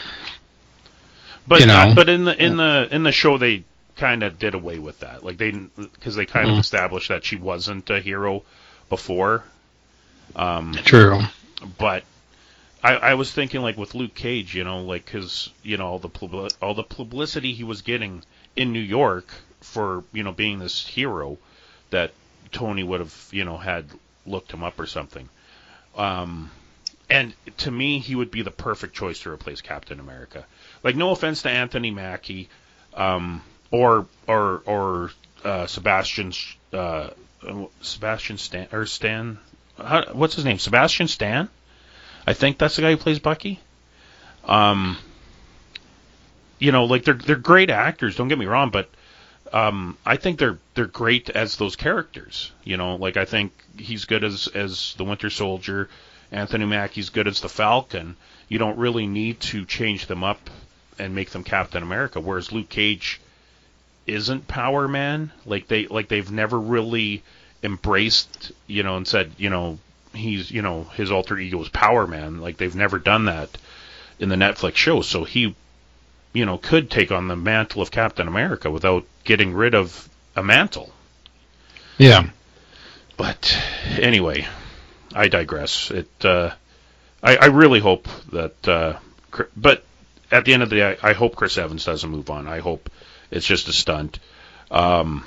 But you know, uh, but in the in the in the show they kind of did away with that, like they because they kind mm. of established that she wasn't a hero before. Um, True. But I, I was thinking like with Luke Cage, you know, like because you know all the publi- all the publicity he was getting in New York for you know being this hero, that Tony would have you know had looked him up or something. Um, and to me, he would be the perfect choice to replace Captain America. Like, no offense to Anthony Mackie, um, or or or uh, Sebastian uh, Sebastian Stan or Stan. How, what's his name? Sebastian Stan. I think that's the guy who plays Bucky. Um, you know, like they're they're great actors. Don't get me wrong, but um, I think they're they're great as those characters. You know, like I think he's good as as the Winter Soldier. Anthony Mackie's good as the Falcon. You don't really need to change them up and make them Captain America. Whereas Luke Cage isn't Power Man. Like they like they've never really embraced, you know, and said, you know, he's, you know, his alter ego is Power Man. Like they've never done that in the Netflix show. So he, you know, could take on the mantle of Captain America without getting rid of a mantle. Yeah. But anyway, I digress. It, uh, I, I really hope that, uh, but at the end of the day, I, I hope Chris Evans doesn't move on. I hope it's just a stunt. Um,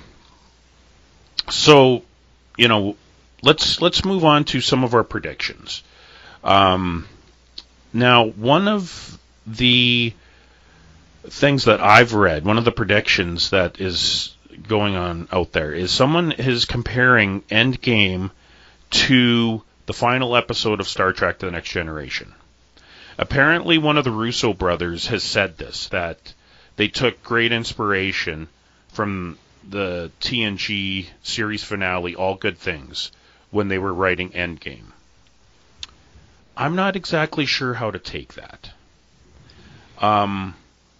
so, you know, let's let's move on to some of our predictions. Um, now, one of the things that I've read, one of the predictions that is going on out there, is someone is comparing Endgame to the final episode of Star Trek: The Next Generation. Apparently, one of the Russo brothers has said this, that they took great inspiration from the T N G series finale, All Good Things, when they were writing Endgame. I'm not exactly sure how to take that. Um,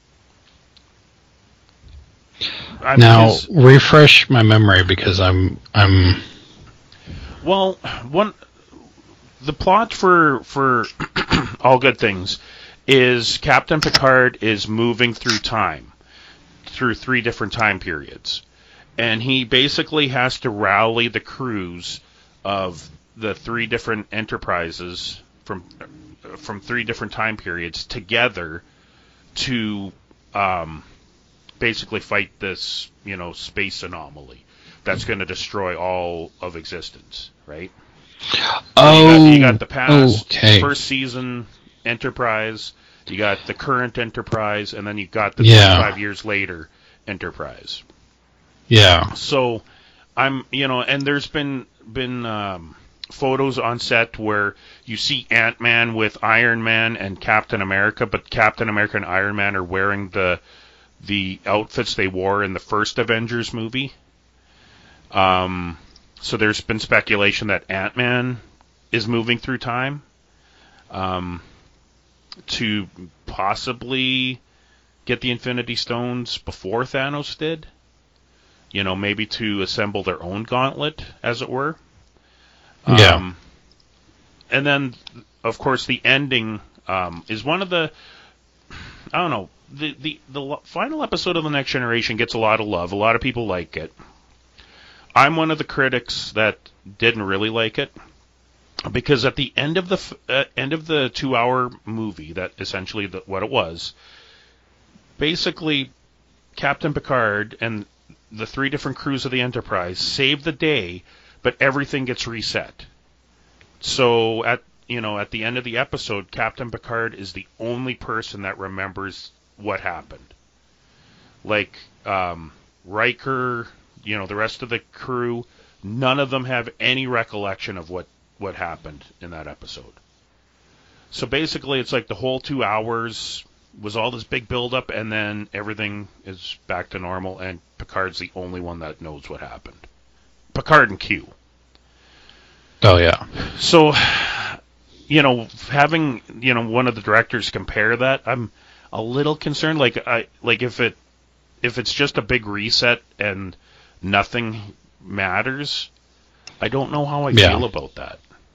I'm, now, is, refresh my memory because I'm... I'm... Well, one... The plot for for All Good Things is Captain Picard is moving through time, through three different time periods. And he basically has to rally the crews of the three different enterprises from from three different time periods together to um, basically fight this, you know, space anomaly that's going to destroy all of existence, right? Oh, you got, you got the past, okay. first season Enterprise, you got the current Enterprise, and then you got the yeah. twenty-five years later Enterprise. Yeah. So, I'm, you know, and there's been been um, photos on set where you see Ant-Man with Iron Man and Captain America, but Captain America and Iron Man are wearing the the outfits they wore in the first Avengers movie. Um. So there's been speculation that Ant-Man is moving through time um, to possibly get the Infinity Stones before Thanos did. You know, maybe to assemble their own gauntlet, as it were. Yeah. Um, and then, of course, the ending um, is one of the... I don't know. The, the, the final episode of The Next Generation gets a lot of love. A lot of people like it. I'm one of the critics that didn't really like it because at the end of the uh, end of the two-hour movie, that essentially the, what it was, basically Captain Picard and the three different crews of the Enterprise save the day, but everything gets reset. So at you know at the end of the episode, Captain Picard is the only person that remembers what happened. Like um, Riker. You know, the rest of the crew, none of them have any recollection of what, what happened in that episode. So basically, it's like the whole two hours was all this big build-up, and then everything is back to normal, and Picard's the only one that knows what happened. Picard and Q. Oh, yeah. So, you know, having, you know, one of the directors compare that, I'm a little concerned. Like, I like if it if it's just a big reset and nothing matters, I don't know how I yeah. feel about that.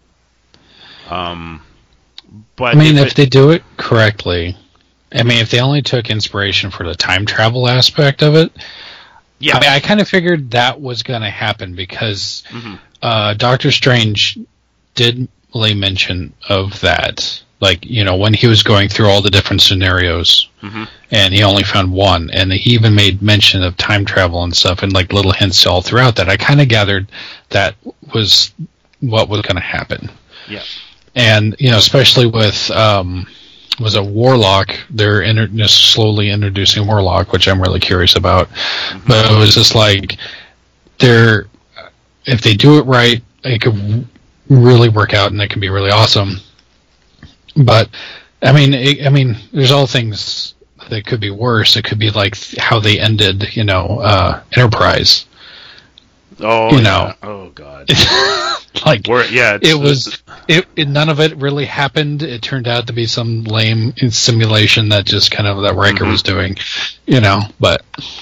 Um, but I mean, if, if it, they do it correctly, I mean, if they only took inspiration for the time travel aspect of it, yeah, I mean, I kind of figured that was going to happen because mm-hmm. uh, Doctor Strange did mention of that. Like, you know, when he was going through all the different scenarios, mm-hmm. and he only found one, and he even made mention of time travel and stuff, and like little hints all throughout that. I kind of gathered that was what was going to happen. Yeah. And you know, especially with um, was a Warlock, they're inter- just slowly introducing Warlock, which I'm really curious about. Mm-hmm. But it was just like they're if they do it right, it could really work out, and it can be really awesome. But I mean, it, I mean, there's all things that could be worse. It could be like how they ended, you know, uh, Enterprise. Oh, you yeah. know, oh god, like We're, yeah, it was. It, it none of it really happened. It turned out to be some lame simulation that just kind of that Riker mm-hmm. was doing, you know. But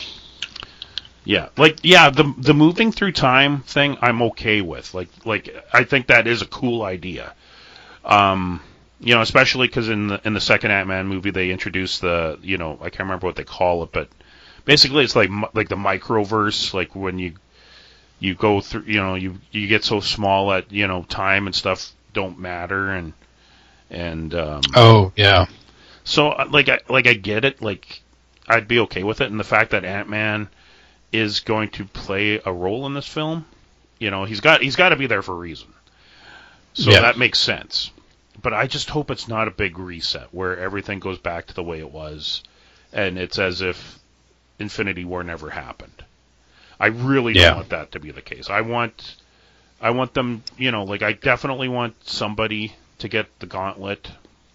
yeah, like yeah, the the moving through time thing, I'm okay with. Like like I think that is a cool idea. Um. You know, especially because in the in the second Ant-Man movie they introduced the, you know, I can't remember what they call it, but basically it's like like the microverse, like when you you go through, you know, you you get so small that, you know, time and stuff don't matter, and and um, oh yeah, so like I like I get it, like I'd be okay with it, and the fact that Ant-Man is going to play a role in this film, you know, he's got he's got to be there for a reason, so yeah. that makes sense. But I just hope it's not a big reset where everything goes back to the way it was, and it's as if Infinity War never happened. I really don't yeah. want that to be the case. I want, I want them, you know, like I definitely want somebody to get the gauntlet,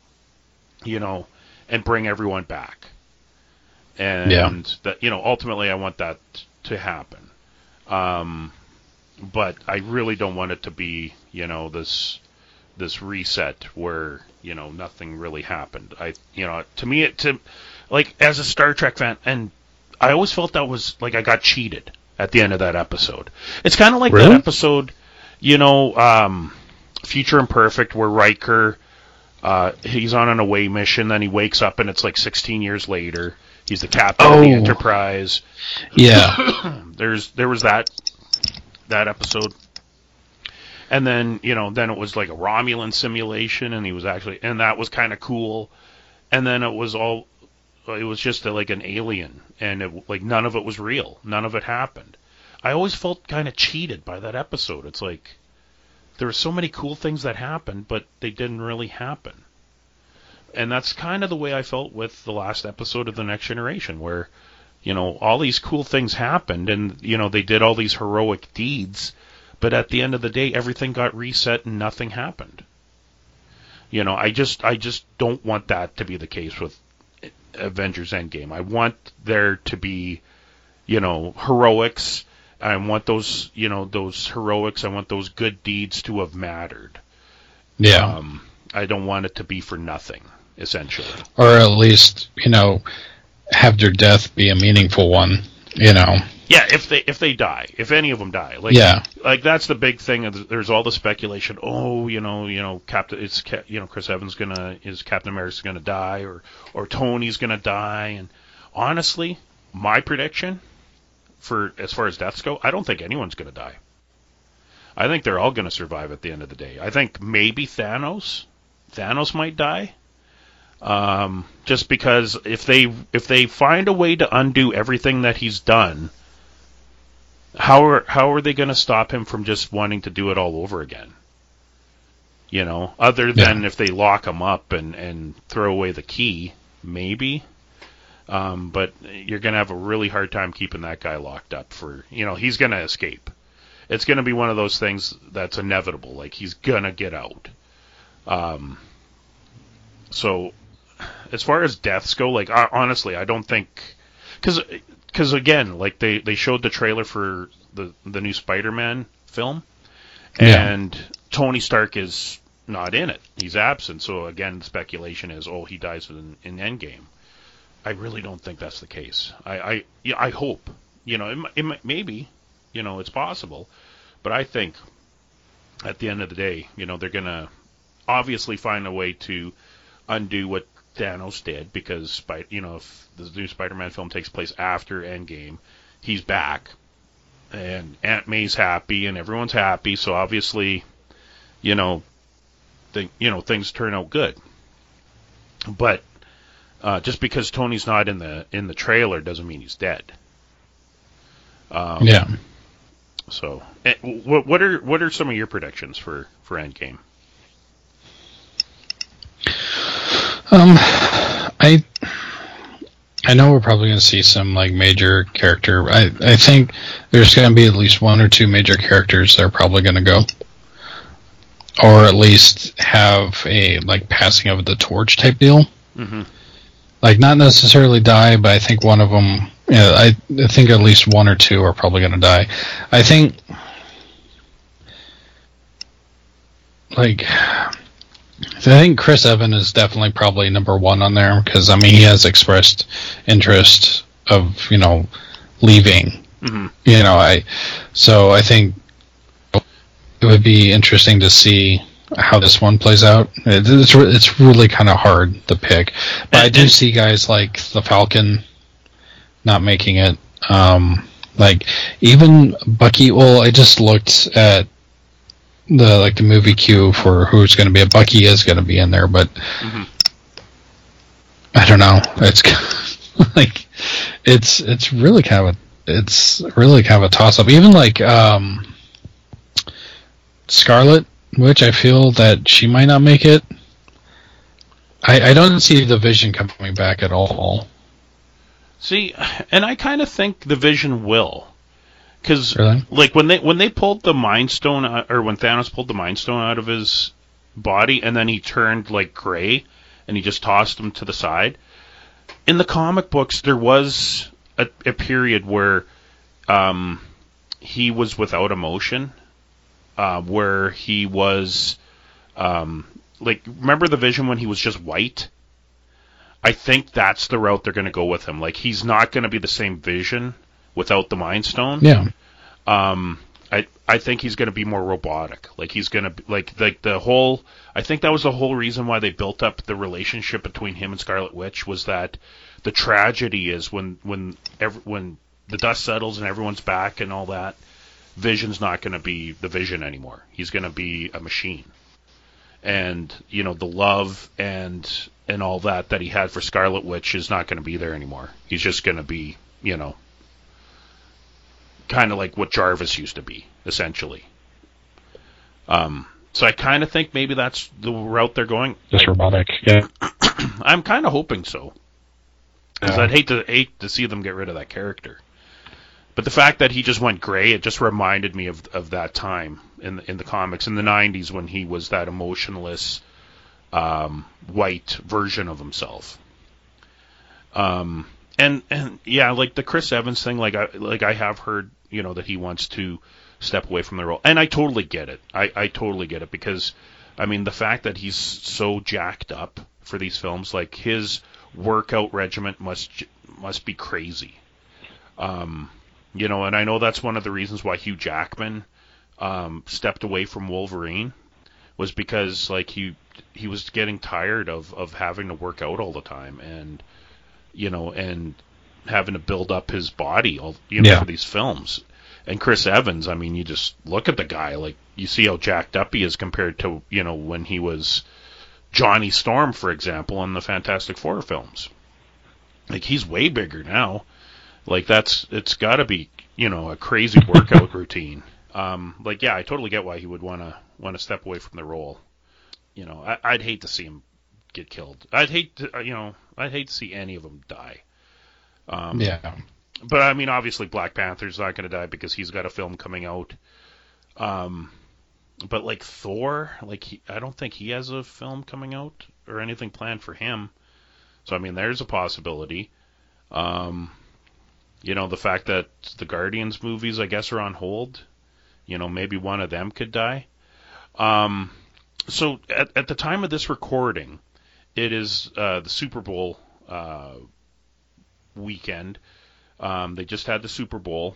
you know, and bring everyone back. And yeah. that, you know, ultimately I want that to happen. Um, but I really don't want it to be, you know, this. this reset where, you know, nothing really happened. I, you know, to me, it, to, like, as a Star Trek fan, and I always felt that was, like, I got cheated at the end of that episode. It's kind of like really? that episode, you know, um, Future Imperfect, where Riker, uh, he's on an away mission, then he wakes up and it's like sixteen years later. He's the captain oh. of the Enterprise. Yeah. There's, there was that, that episode. And then, you know, then it was like a Romulan simulation, and he was actually, and that was kind of cool. And then it was all, it was just a, like an alien, and it, like none of it was real. None of it happened. I always felt kind of cheated by that episode. It's like, there were so many cool things that happened, but they didn't really happen. And that's kind of the way I felt with the last episode of The Next Generation, where, you know, all these cool things happened, and, you know, they did all these heroic deeds, but at the end of the day, everything got reset and nothing happened. You know, I just I just don't want that to be the case with Avengers Endgame. I want there to be, you know, heroics. I want those, you know, those heroics. I want those good deeds to have mattered. Yeah. Um, I don't want it to be for nothing, essentially. Or at least, you know, have their death be a meaningful one, you know. Yeah, if they if they die, if any of them die, like yeah. like that's the big thing. There's all the speculation. Oh, you know, you know, Captain, it's you know, Chris Evans gonna is Captain America's gonna die, or or Tony's gonna die. And honestly, my prediction for as far as deaths go, I don't think anyone's gonna die. I think they're all gonna survive at the end of the day. I think maybe Thanos, Thanos might die. Um, just because if they if they find a way to undo everything that he's done. How are how are they going to stop him from just wanting to do it all over again? You know, other than yeah. if they lock him up and, and throw away the key, maybe. Um, but you're going to have a really hard time keeping that guy locked up for, you know, he's going to escape. It's going to be one of those things that's inevitable. Like, he's going to get out. Um, so, as far as deaths go, like, I, honestly, I don't think... Because... Because again, like they, they showed the trailer for the the new Spider-Man film, and yeah. Tony Stark is not in it; he's absent. So again, the speculation is, oh, he dies in, in Endgame. I really don't think that's the case. I I, yeah, I hope, you know, it, it maybe, you know, it's possible, but I think at the end of the day, you know, they're gonna obviously find a way to undo what Thanos did, because, you know, if the new Spider-Man film takes place after Endgame, he's back, and Aunt May's happy, and everyone's happy, so obviously, you know, th- you know, things turn out good. But uh, just because Tony's not in the in the trailer doesn't mean he's dead. Um, yeah. So, what what are what are some of your predictions for for Endgame? Um, I I know we're probably going to see some like major character. I I think there's going to be at least one or two major characters that are probably going to go, or at least have a like passing of the torch type deal. Mm-hmm. Like not necessarily die, but I think one of them. Yeah, I I think at least one or two are probably going to die. I think like. I think Chris Evans is definitely probably number one on there because I mean he has expressed interest of you know leaving. Mm-hmm. You know I so I think it would be interesting to see how this one plays out. It, it's it's really kind of hard to pick, but I do see guys like the Falcon not making it. Um, like even Bucky. Well, I just looked at. The like the movie queue for who's going to be a Bucky is going to be in there, but mm-hmm. I don't know. It's like it's it's really kind of a it's really kind of a toss up. Even like um, Scarlet, which I feel that she might not make it. I I don't see the Vision coming back at all. See, and I kind of think the Vision will. Because, really? like, when they when they pulled the Mind Stone, out, or when Thanos pulled the Mind Stone out of his body, and then he turned, like, gray, and he just tossed him to the side, in the comic books, there was a, a period where um, he was without emotion, uh, where he was, um, like, remember the Vision when he was just white? I think that's the route they're going to go with him. Like, he's not going to be the same Vision without the Mind Stone. Yeah. Um, I I think he's going to be more robotic. Like he's going to like like the whole. I think that was the whole reason why they built up the relationship between him and Scarlet Witch was that the tragedy is when when every, when the dust settles and everyone's back and all that. Vision's not going to be the Vision anymore. He's going to be a machine. And you know the love and and all that that he had for Scarlet Witch is not going to be there anymore. He's just going to be you know. kind of like what Jarvis used to be, essentially. Um, so I kind of think maybe that's the route they're going. Just robotic, yeah. I'm kind of hoping so, because yeah. I'd hate to hate to see them get rid of that character. But the fact that he just went gray, it just reminded me of of that time in the, in the comics in the nineties when he was that emotionless, um, white version of himself. Um. And and yeah, like the Chris Evans thing, like I like I have heard, you know, that he wants to step away from the role, and I totally get it. I, I totally get it because, I mean, the fact that he's so jacked up for these films, like his workout regimen must must be crazy. Um, you know, and I know that's one of the reasons why Hugh Jackman um, stepped away from Wolverine was because like he he was getting tired of of having to work out all the time and. You know, and having to build up his body, all you know, yeah. for these films. And Chris Evans, I mean, you just look at the guy, like you see how jacked up he is compared to, you know, when he was Johnny Storm, for example, in the Fantastic Four films. Like he's way bigger now. Like that's it's got to be, you know, a crazy workout routine. Um, like yeah, I totally get why he would want to want to step away from the role. You know, I, I'd hate to see him get killed. I'd hate to, you know, I'd hate to see any of them die. Um, yeah. But, I mean, obviously Black Panther's not going to die because he's got a film coming out. Um, but, like, Thor, like, he, I don't think he has a film coming out or anything planned for him. So, I mean, there's a possibility. Um, you know, the fact that the Guardians movies, I guess, are on hold. You know, maybe one of them could die. Um, so, at, at the time of this recording, it is uh, the Super Bowl uh, weekend. Um, they just had the Super Bowl.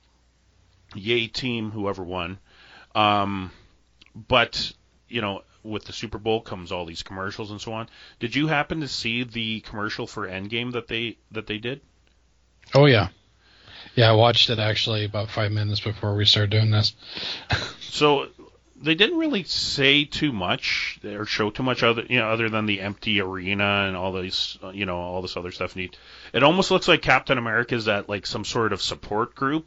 Yay team, whoever won. Um, but, you know, with the Super Bowl comes all these commercials and so on. Did you happen to see the commercial for Endgame that they that they did? Oh, yeah. Yeah, I watched it actually about five minutes before we started doing this. So they didn't really say too much or show too much other, you know, other than the empty arena and all these, you know, all this other stuff. Neat. It almost looks like Captain America is at like some sort of support group,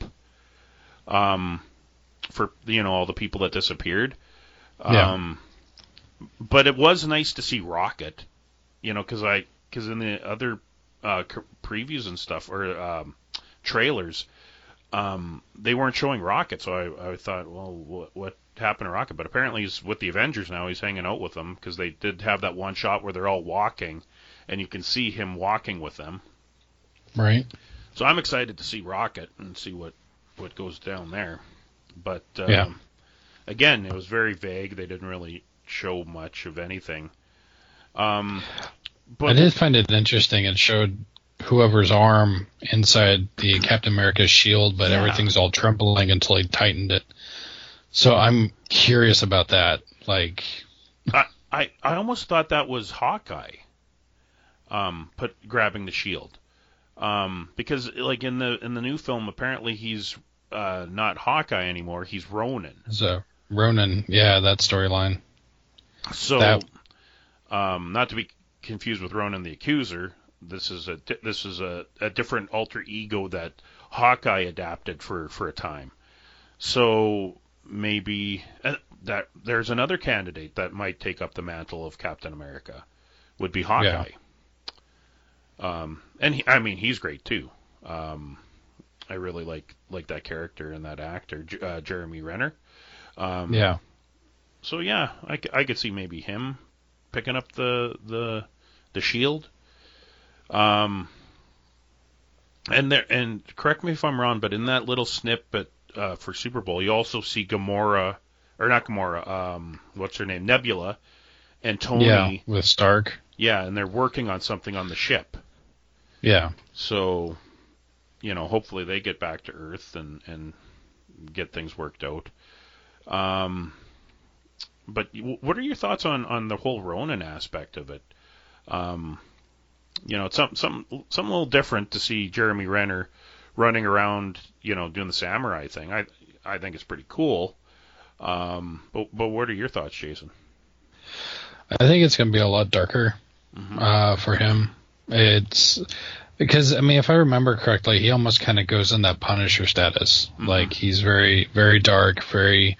um, for you know all the people that disappeared. Yeah. Um, but it was nice to see Rocket, you know, because I because in the other uh, c- previews and stuff or um, trailers, um, they weren't showing Rocket, so I, I thought, well, what, what happened to Rocket? But apparently he's with the Avengers now. He's hanging out with them because they did have that one shot where they're all walking, and you can see him walking with them. Right. So I'm excited to see Rocket and see what, what goes down there. But um, yeah. again, it was very vague. They didn't really show much of anything. Um, but I did find it interesting. It showed whoever's arm inside the Captain America's shield, but Yeah. everything's all trembling until he tightened it. So I'm curious about that. Like, I, I, I almost thought that was Hawkeye, um, put grabbing the shield, um, because like in the in the new film, apparently he's uh, not Hawkeye anymore. He's Ronin. so Ronan, yeah, that storyline. So, That- um, not to be confused with Ronan the Accuser. This is a di- this is a, a different alter ego that Hawkeye adapted for, for a time. So maybe uh, that there's another candidate that might take up the mantle of Captain America. Would be Hawkeye. Um, and he, I mean he's great too. Um, I really like like that character and that actor, J- uh, Jeremy Renner. Um, Yeah. So yeah, I, c- I could see maybe him picking up the the the shield. Um, and there and correct me if I'm wrong, but in that little snippet uh, for Super Bowl, you also see Gamora or not Gamora. Um, what's her name? Nebula and Tony. Yeah, with Stark. Yeah, and they're working on something on the ship. Yeah. So, you know, hopefully they get back to Earth and and get things worked out. Um. But what are your thoughts on, on the whole Ronin aspect of it? Um, you know, it's something, something, something a little different to see Jeremy Renner running around, you know, doing the samurai thing. I I think it's pretty cool. Um, but but what are your thoughts, Jason? I think it's going to be a lot darker Mm-hmm. uh, for him. It's because, I mean, if I remember correctly, he almost kind of goes in that Punisher status. Mm-hmm. Like, he's very, very dark, very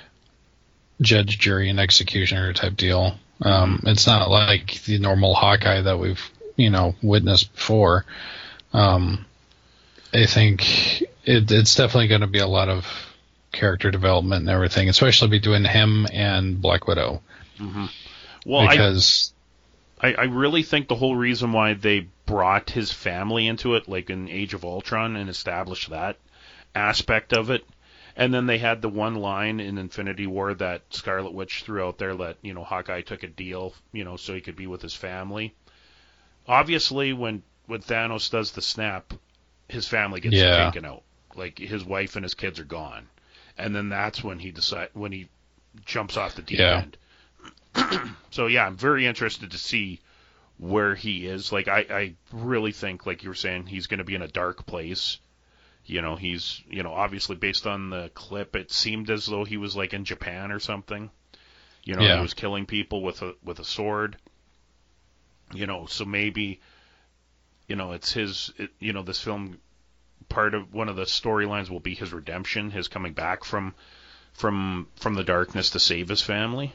judge, jury, and executioner type deal. Um, it's not like the normal Hawkeye that we've, you know, witnessed before. Um, I think it, it's definitely going to be a lot of character development and everything, especially between him and Black Widow. Mm-hmm. Well, because I, I I really think the whole reason why they brought his family into it, like in Age of Ultron, and established that aspect of it. And then they had the one line in Infinity War that Scarlet Witch threw out there that, you know, Hawkeye took a deal, you know, so he could be with his family. Obviously, when, when Thanos does the snap, his family gets Yeah. taken out. Like, his wife and his kids are gone. And then that's when he decide when he jumps off the deep Yeah. end. So, yeah, I'm very interested to see where he is. Like, I, I really think, like you were saying, he's going to be in a dark place. You know, he's, you know, obviously based on the clip, it seemed as though he was like in Japan or something. You know, Yeah. he was killing people with a with a sword. You know, so maybe, you know, it's his, it, you know, this film, part of one of the storylines will be his redemption, his coming back from from from the darkness to save his family.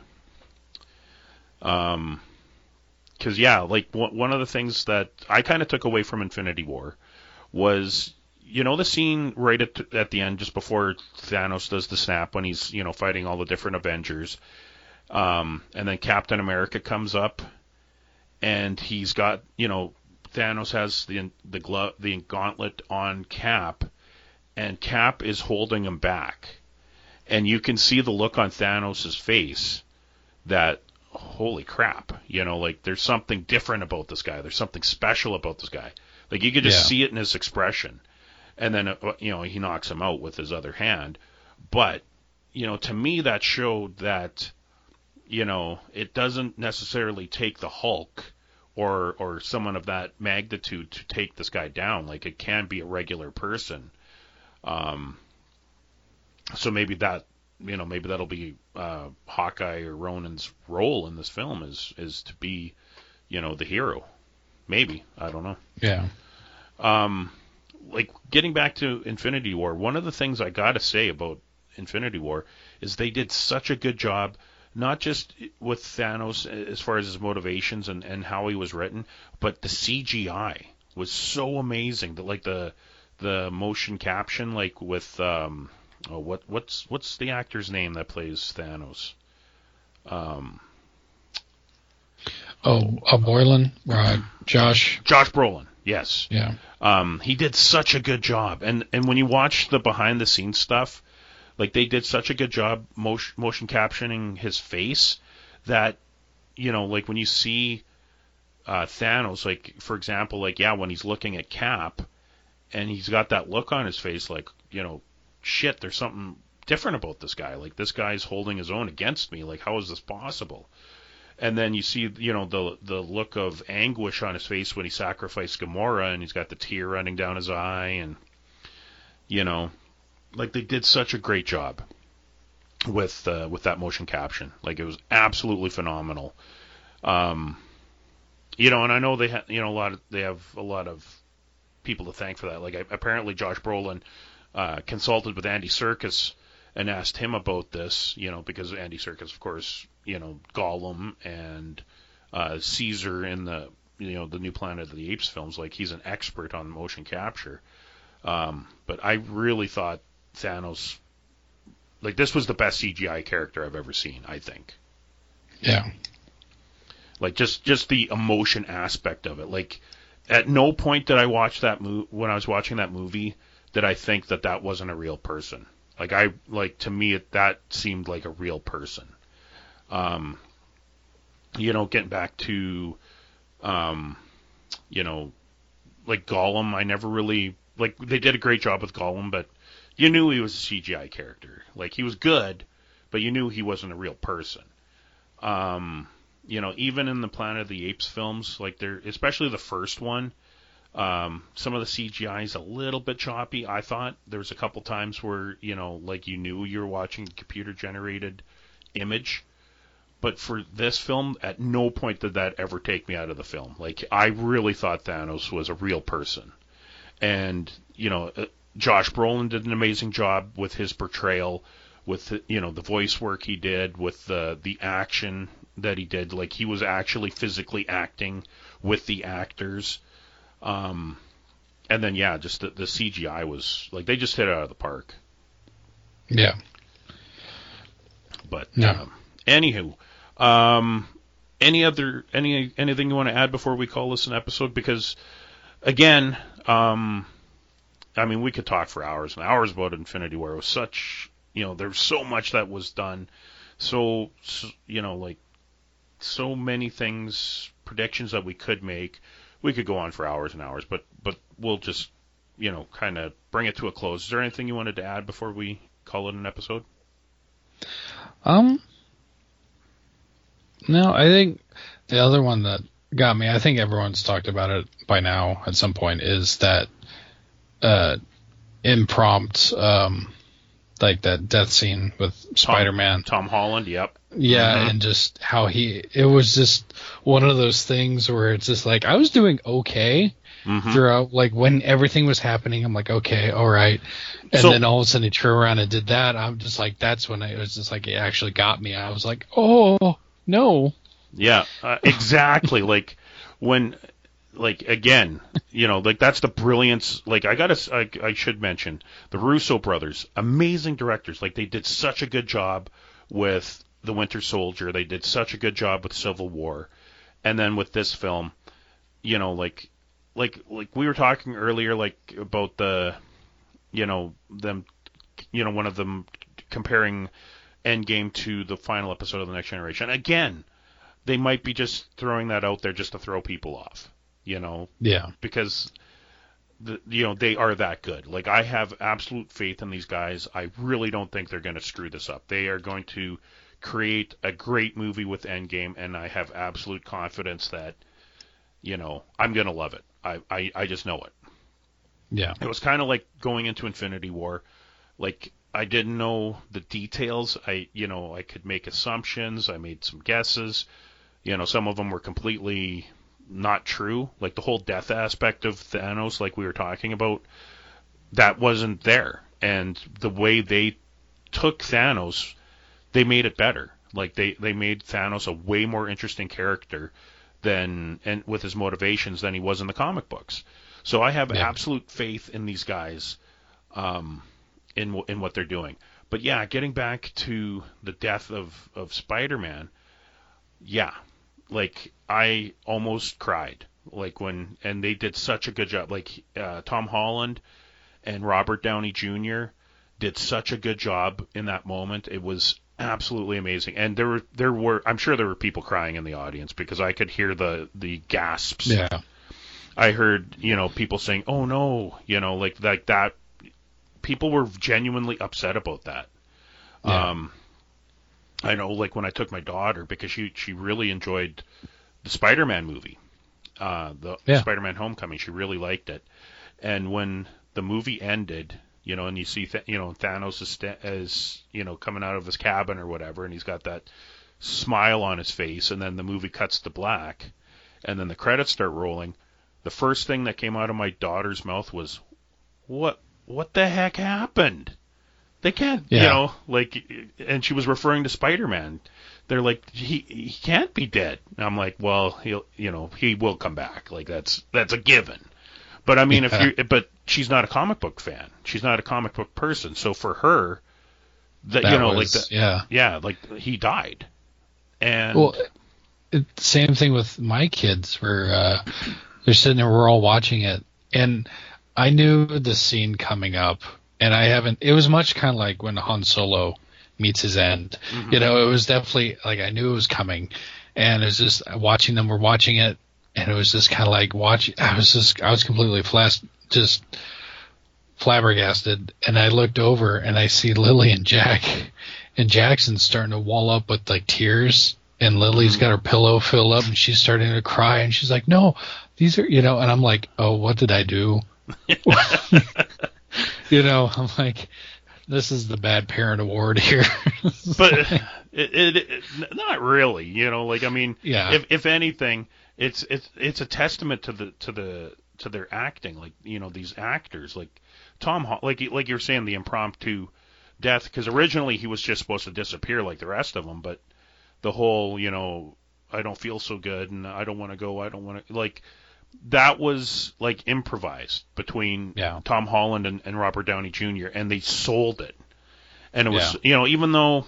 Um, because yeah, like one one of the things that I kind of took away from Infinity War was, you know, the scene right at, at the end, just before Thanos does the snap, when he's, you know, fighting all the different Avengers, um, and then Captain America comes up, and he's got, you know, Thanos has the the glove, the gauntlet on Cap, and Cap is holding him back, and you can see the look on Thanos' face that, holy crap, you know, like there's something different about this guy, there's something special about this guy, like you could just Yeah. see it in his expression. And then, uh, you know, he knocks him out with his other hand. But, you know, to me that showed that, you know, it doesn't necessarily take the Hulk or or someone of that magnitude to take this guy down. Like, it can be a regular person. Um, so maybe that, you know, maybe that'll be uh, Hawkeye or Ronan's role in this film is, is to be, you know, the hero. Maybe. I don't know. yeah. Um... Like, getting back to Infinity War, one of the things I gotta say about Infinity War is they did such a good job not just with Thanos as far as his motivations and, and how he was written, but the C G I was so amazing. That like the the motion caption, like with um, oh, what what's what's the actor's name that plays Thanos? Um, oh, uh, Boylan, uh, Josh. Josh Brolin. Yes. Yeah. Um, he did such a good job, and and when you watch the behind the scenes stuff, like they did such a good job motion, motion captioning his face that, you know, like when you see uh, Thanos, like for example, like yeah, when he's looking at Cap, and he's got that look on his face, like, you know, shit, there's something different about this guy. Like this guy's holding his own against me. Like how is this possible? And then you see, you know, the the look of anguish on his face when he sacrificed Gamora, and he's got the tear running down his eye, and, you know, like they did such a great job with uh, with that motion caption. Like it was absolutely phenomenal. Um, you know, and I know they have, you know, a lot of they have a lot of people to thank for that. Like I, apparently, Josh Brolin uh, consulted with Andy Serkis and asked him about this, you know, because Andy Serkis, of course, you know, Gollum and uh, Caesar in the, you know, the new Planet of the Apes films, like he's an expert on motion capture. Um, but I really thought Thanos, like this was the best C G I character I've ever seen, I think. Yeah. Like just, just the emotion aspect of it. Like at no point did I watch that movie, when I was watching that movie, did I think that that wasn't a real person. Like I like to me it, that seemed like a real person. Um, you know, getting back to, um, you know, like Gollum, I never really like they did a great job with Gollum, but you knew he was a C G I character. Like he was good, but you knew he wasn't a real person. Um, you know, even in the Planet of the Apes films, like they're especially the first one. Um, some of the C G I is a little bit choppy, I thought. There was a couple times where, you know, like you knew you were watching a computer-generated image. But for this film, at no point did that ever take me out of the film. Like, I really thought Thanos was a real person. And, you know, uh, Josh Brolin did an amazing job with his portrayal, with, the, you know, the voice work he did, with the, the action that he did. Like, he was actually physically acting with the actors. Um, and then yeah, just the, the C G I was like they just hit it out of the park. Yeah. But no. um, anywho, um, any other any anything you want to add before we call this an episode? Because again, um, I mean, we could talk for hours and hours about Infinity War. It was such, you know, there's so much that was done. So, so you know, like so many things, predictions that we could make. We could go on for hours and hours, but but we'll just, you know, kind of bring it to a close. Is there anything you wanted to add before we call it an episode? Um, no, I think the other one that got me, I think everyone's talked about it by now at some point, is that uh, impromptu, um, like that death scene with Spider-Man. Tom Holland, yep. Yeah, mm-hmm. And just how he, it was just one of those things where it's just like, I was doing okay mm-hmm. throughout, like when everything was happening, I'm like, okay, all right. And so, then all of a sudden he turned around and did that. I'm just like, that's when I, it was just like, it actually got me. I was like, oh, no. Yeah, uh, exactly. Like when, like again, you know, like that's the brilliance. Like I gotta, I, I should mention the Russo brothers, amazing directors. Like they did such a good job with The Winter Soldier. They did such a good job with Civil War, and then with this film, you know, like, like, like we were talking earlier, like about the, you know, them, you know, one of them comparing Endgame to the final episode of The Next Generation. Again, they might be just throwing that out there just to throw people off, you know? Yeah. Because, the, you know, they are that good. Like, I have absolute faith in these guys. I really don't think they're going to screw this up. They are going to create a great movie with Endgame, and I have absolute confidence that, you know, I'm going to love it. I, I, I just know it. Yeah. It was kind of like going into Infinity War. Like, I didn't know the details. I, you know, I could make assumptions. I made some guesses. You know, some of them were completely not true. Like the whole death aspect of Thanos, like we were talking about, that wasn't there. And the way they took Thanos, they made it better. Like they they made Thanos a way more interesting character than and with his motivations than he was in the comic books. So I have Yeah. absolute faith in these guys, um, in in what they're doing. But yeah, getting back to the death of of Spider-Man, yeah, like I almost cried. Like when and they did such a good job. Like uh, Tom Holland and Robert Downey Junior did such a good job in that moment. It was absolutely amazing. And there were there were I'm sure there were people crying in the audience because I could hear the the gasps. Yeah. I heard, you know, people saying, "Oh no," you know, like like that. People were genuinely upset about that. Yeah. Um, I know, like when I took my daughter because she she really enjoyed the Spider-Man movie, uh, the Yeah. Spider-Man Homecoming. She really liked it, and when the movie ended, you know, and you see, th- you know, Thanos is, sta- is, you know, coming out of his cabin or whatever, and he's got that smile on his face, and then the movie cuts to black, and then the credits start rolling. The first thing that came out of my daughter's mouth was, "What? What the heck happened? They can't, Yeah. you know, like." And she was referring to Spider-Man. They're like, "He he can't be dead." And I'm like, "Well, he'll, you know, he will come back. Like that's that's a given." But I mean, Yeah. if you, but she's not a comic book fan. She's not a comic book person. So for her, that, That you know, was, like that, yeah. yeah, like he died, and Well, it, same thing with my kids. Where uh, they're sitting there, we're all watching it, and I knew the scene coming up, and I haven't. It was much kind of like when Han Solo meets his end. Mhm. You know, it was definitely like I knew it was coming, and it was just watching them. We're watching it, and it was just kind of like watching. I was just, I was completely flash, just flabbergasted, and I looked over and I see Lily and Jack, and Jackson's starting to wall up with like tears, and Lily's got her pillow filled up, and she's starting to cry, and she's like, "No, these are," you know, and I'm like, "Oh, what did I do?" You know, I'm like, this is the bad parent award here. but it, it, it, not really, you know, like I mean, Yeah. if if anything, it's it's it's a testament to the to the to their acting, like, you know, these actors, like Tom, Ho- like like you're saying, the impromptu death, because originally he was just supposed to disappear like the rest of them, but the whole, you know, I don't feel so good and I don't want to go, I don't want to, like, that was like improvised between Yeah. Tom Holland and, and Robert Downey Junior, and they sold it. And it was, Yeah. you know, even though,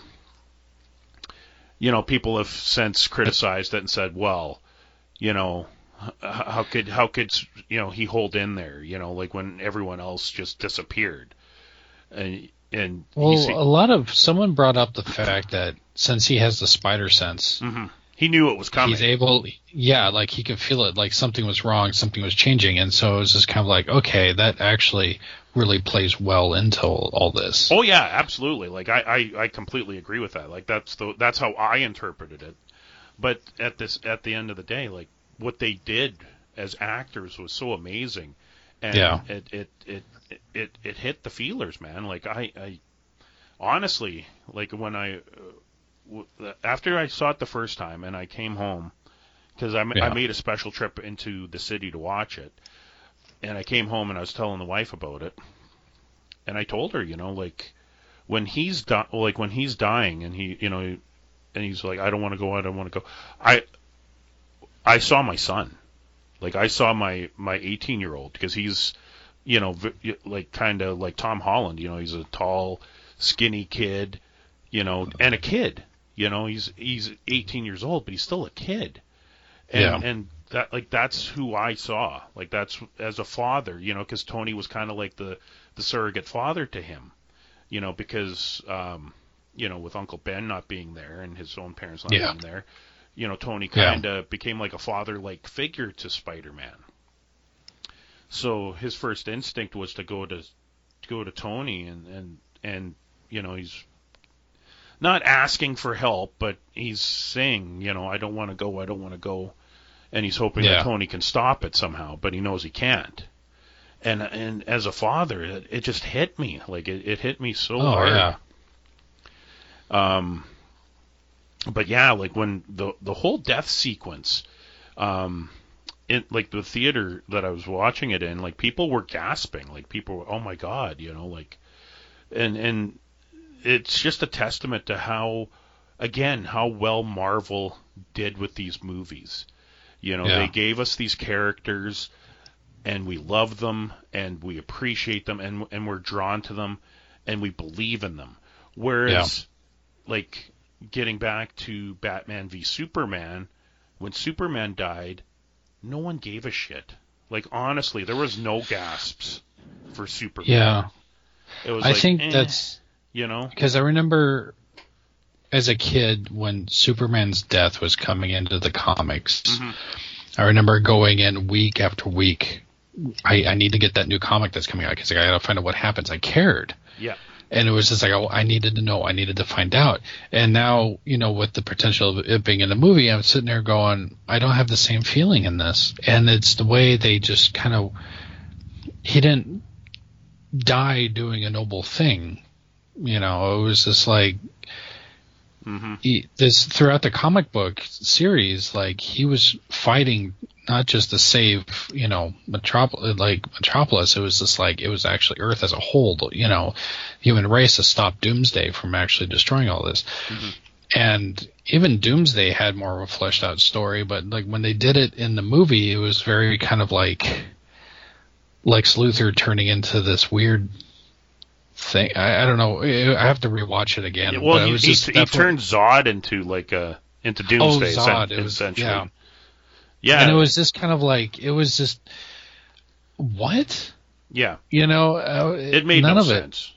you know, people have since criticized it and said, well, you know, h- how could, how could, you know, he hold in there, you know, like when everyone else just disappeared. And, and Well, he, se- a lot of someone brought up the fact that since he has the spider sense, Mhm. he knew it was coming. he's able, yeah, like he could feel it, like something was wrong, something was changing, and so it was just kind of like, okay, that actually really plays well into all, all this. Oh yeah, absolutely. Like I, I, I completely agree with that. Like that's the that's how I interpreted it. But at this at the end of the day, like what they did as actors was so amazing, and Yeah. it, it it it it hit the feelers, man. Like I, I honestly, like when I uh, w- after I saw it the first time and I came home because I, ma- I Yeah. made a special trip into the city to watch it, and I came home and I was telling the wife about it. And I told her, you know, like when he's di- like when he's dying, and he, you know, and he's like, I don't want to go, I don't want to go. I, I saw my son, like I saw my my eighteen year old, because he's, you know, v- like kind of like Tom Holland, you know, he's a tall, skinny kid, you know, and a kid, you know, he's he's eighteen years old, but he's still a kid, and Yeah. and that like that's who I saw, like that's as a father, you know, because Tony was kind of like the the surrogate father to him, you know, because, um, you know, with Uncle Ben not being there and his own parents not Yeah. being there, you know, Tony Yeah. kind of became like a father-like figure to Spider-Man. So his first instinct was to go to, to go to Tony and, and, and, you know, he's not asking for help, but he's saying, you know, I don't want to go, I don't want to go. And he's hoping Yeah. that Tony can stop it somehow, but he knows he can't. And and as a father, it, it just hit me. Like it, it hit me so Oh, hard. yeah. Um, but yeah, like when the the whole death sequence, um, it like the theater that I was watching it in, like people were gasping. Like people were, oh my god, you know, like, and and it's just a testament to how again, how well Marvel did with these movies. You know, Yeah. they gave us these characters, and we love them, and we appreciate them, and and we're drawn to them, and we believe in them. Whereas, like, getting back to Batman v Superman, when Superman died, no one gave a shit. Like, honestly, there was no gasps for Superman. Yeah. It was I like, think eh, that's you know, because I remember as a kid when Superman's death was coming into the comics. Mm-hmm. I remember going in week after week. I, I need to get that new comic that's coming out because I got to find out what happens. I cared. Yeah. And it was just like, oh, I needed to know. I needed to find out. And now, you know, with the potential of it being in a movie, I'm sitting there going, I don't have the same feeling in this. And it's the way they just kind of, he didn't die doing a noble thing. You know, it was just like, Mm-hmm. he, this throughout the comic book series, like he was fighting not just to save, you know, Metropolis, like Metropolis. It was just like it was actually Earth as a whole, you know, human race to stop Doomsday from actually destroying all this. Mm-hmm. And even Doomsday had more of a fleshed out story, but like when they did it in the movie, it was very kind of like Lex Luthor turning into this weird thing. I, I don't know. I have to rewatch it again. Yeah, well, but it he, was he, just he definitely- turned Zod into like a into Doomsday, Oh, Zod, essen- it was- essentially. yeah. Yeah. And it was just kind of like it was just what, yeah. you know, uh, It made none no of sense.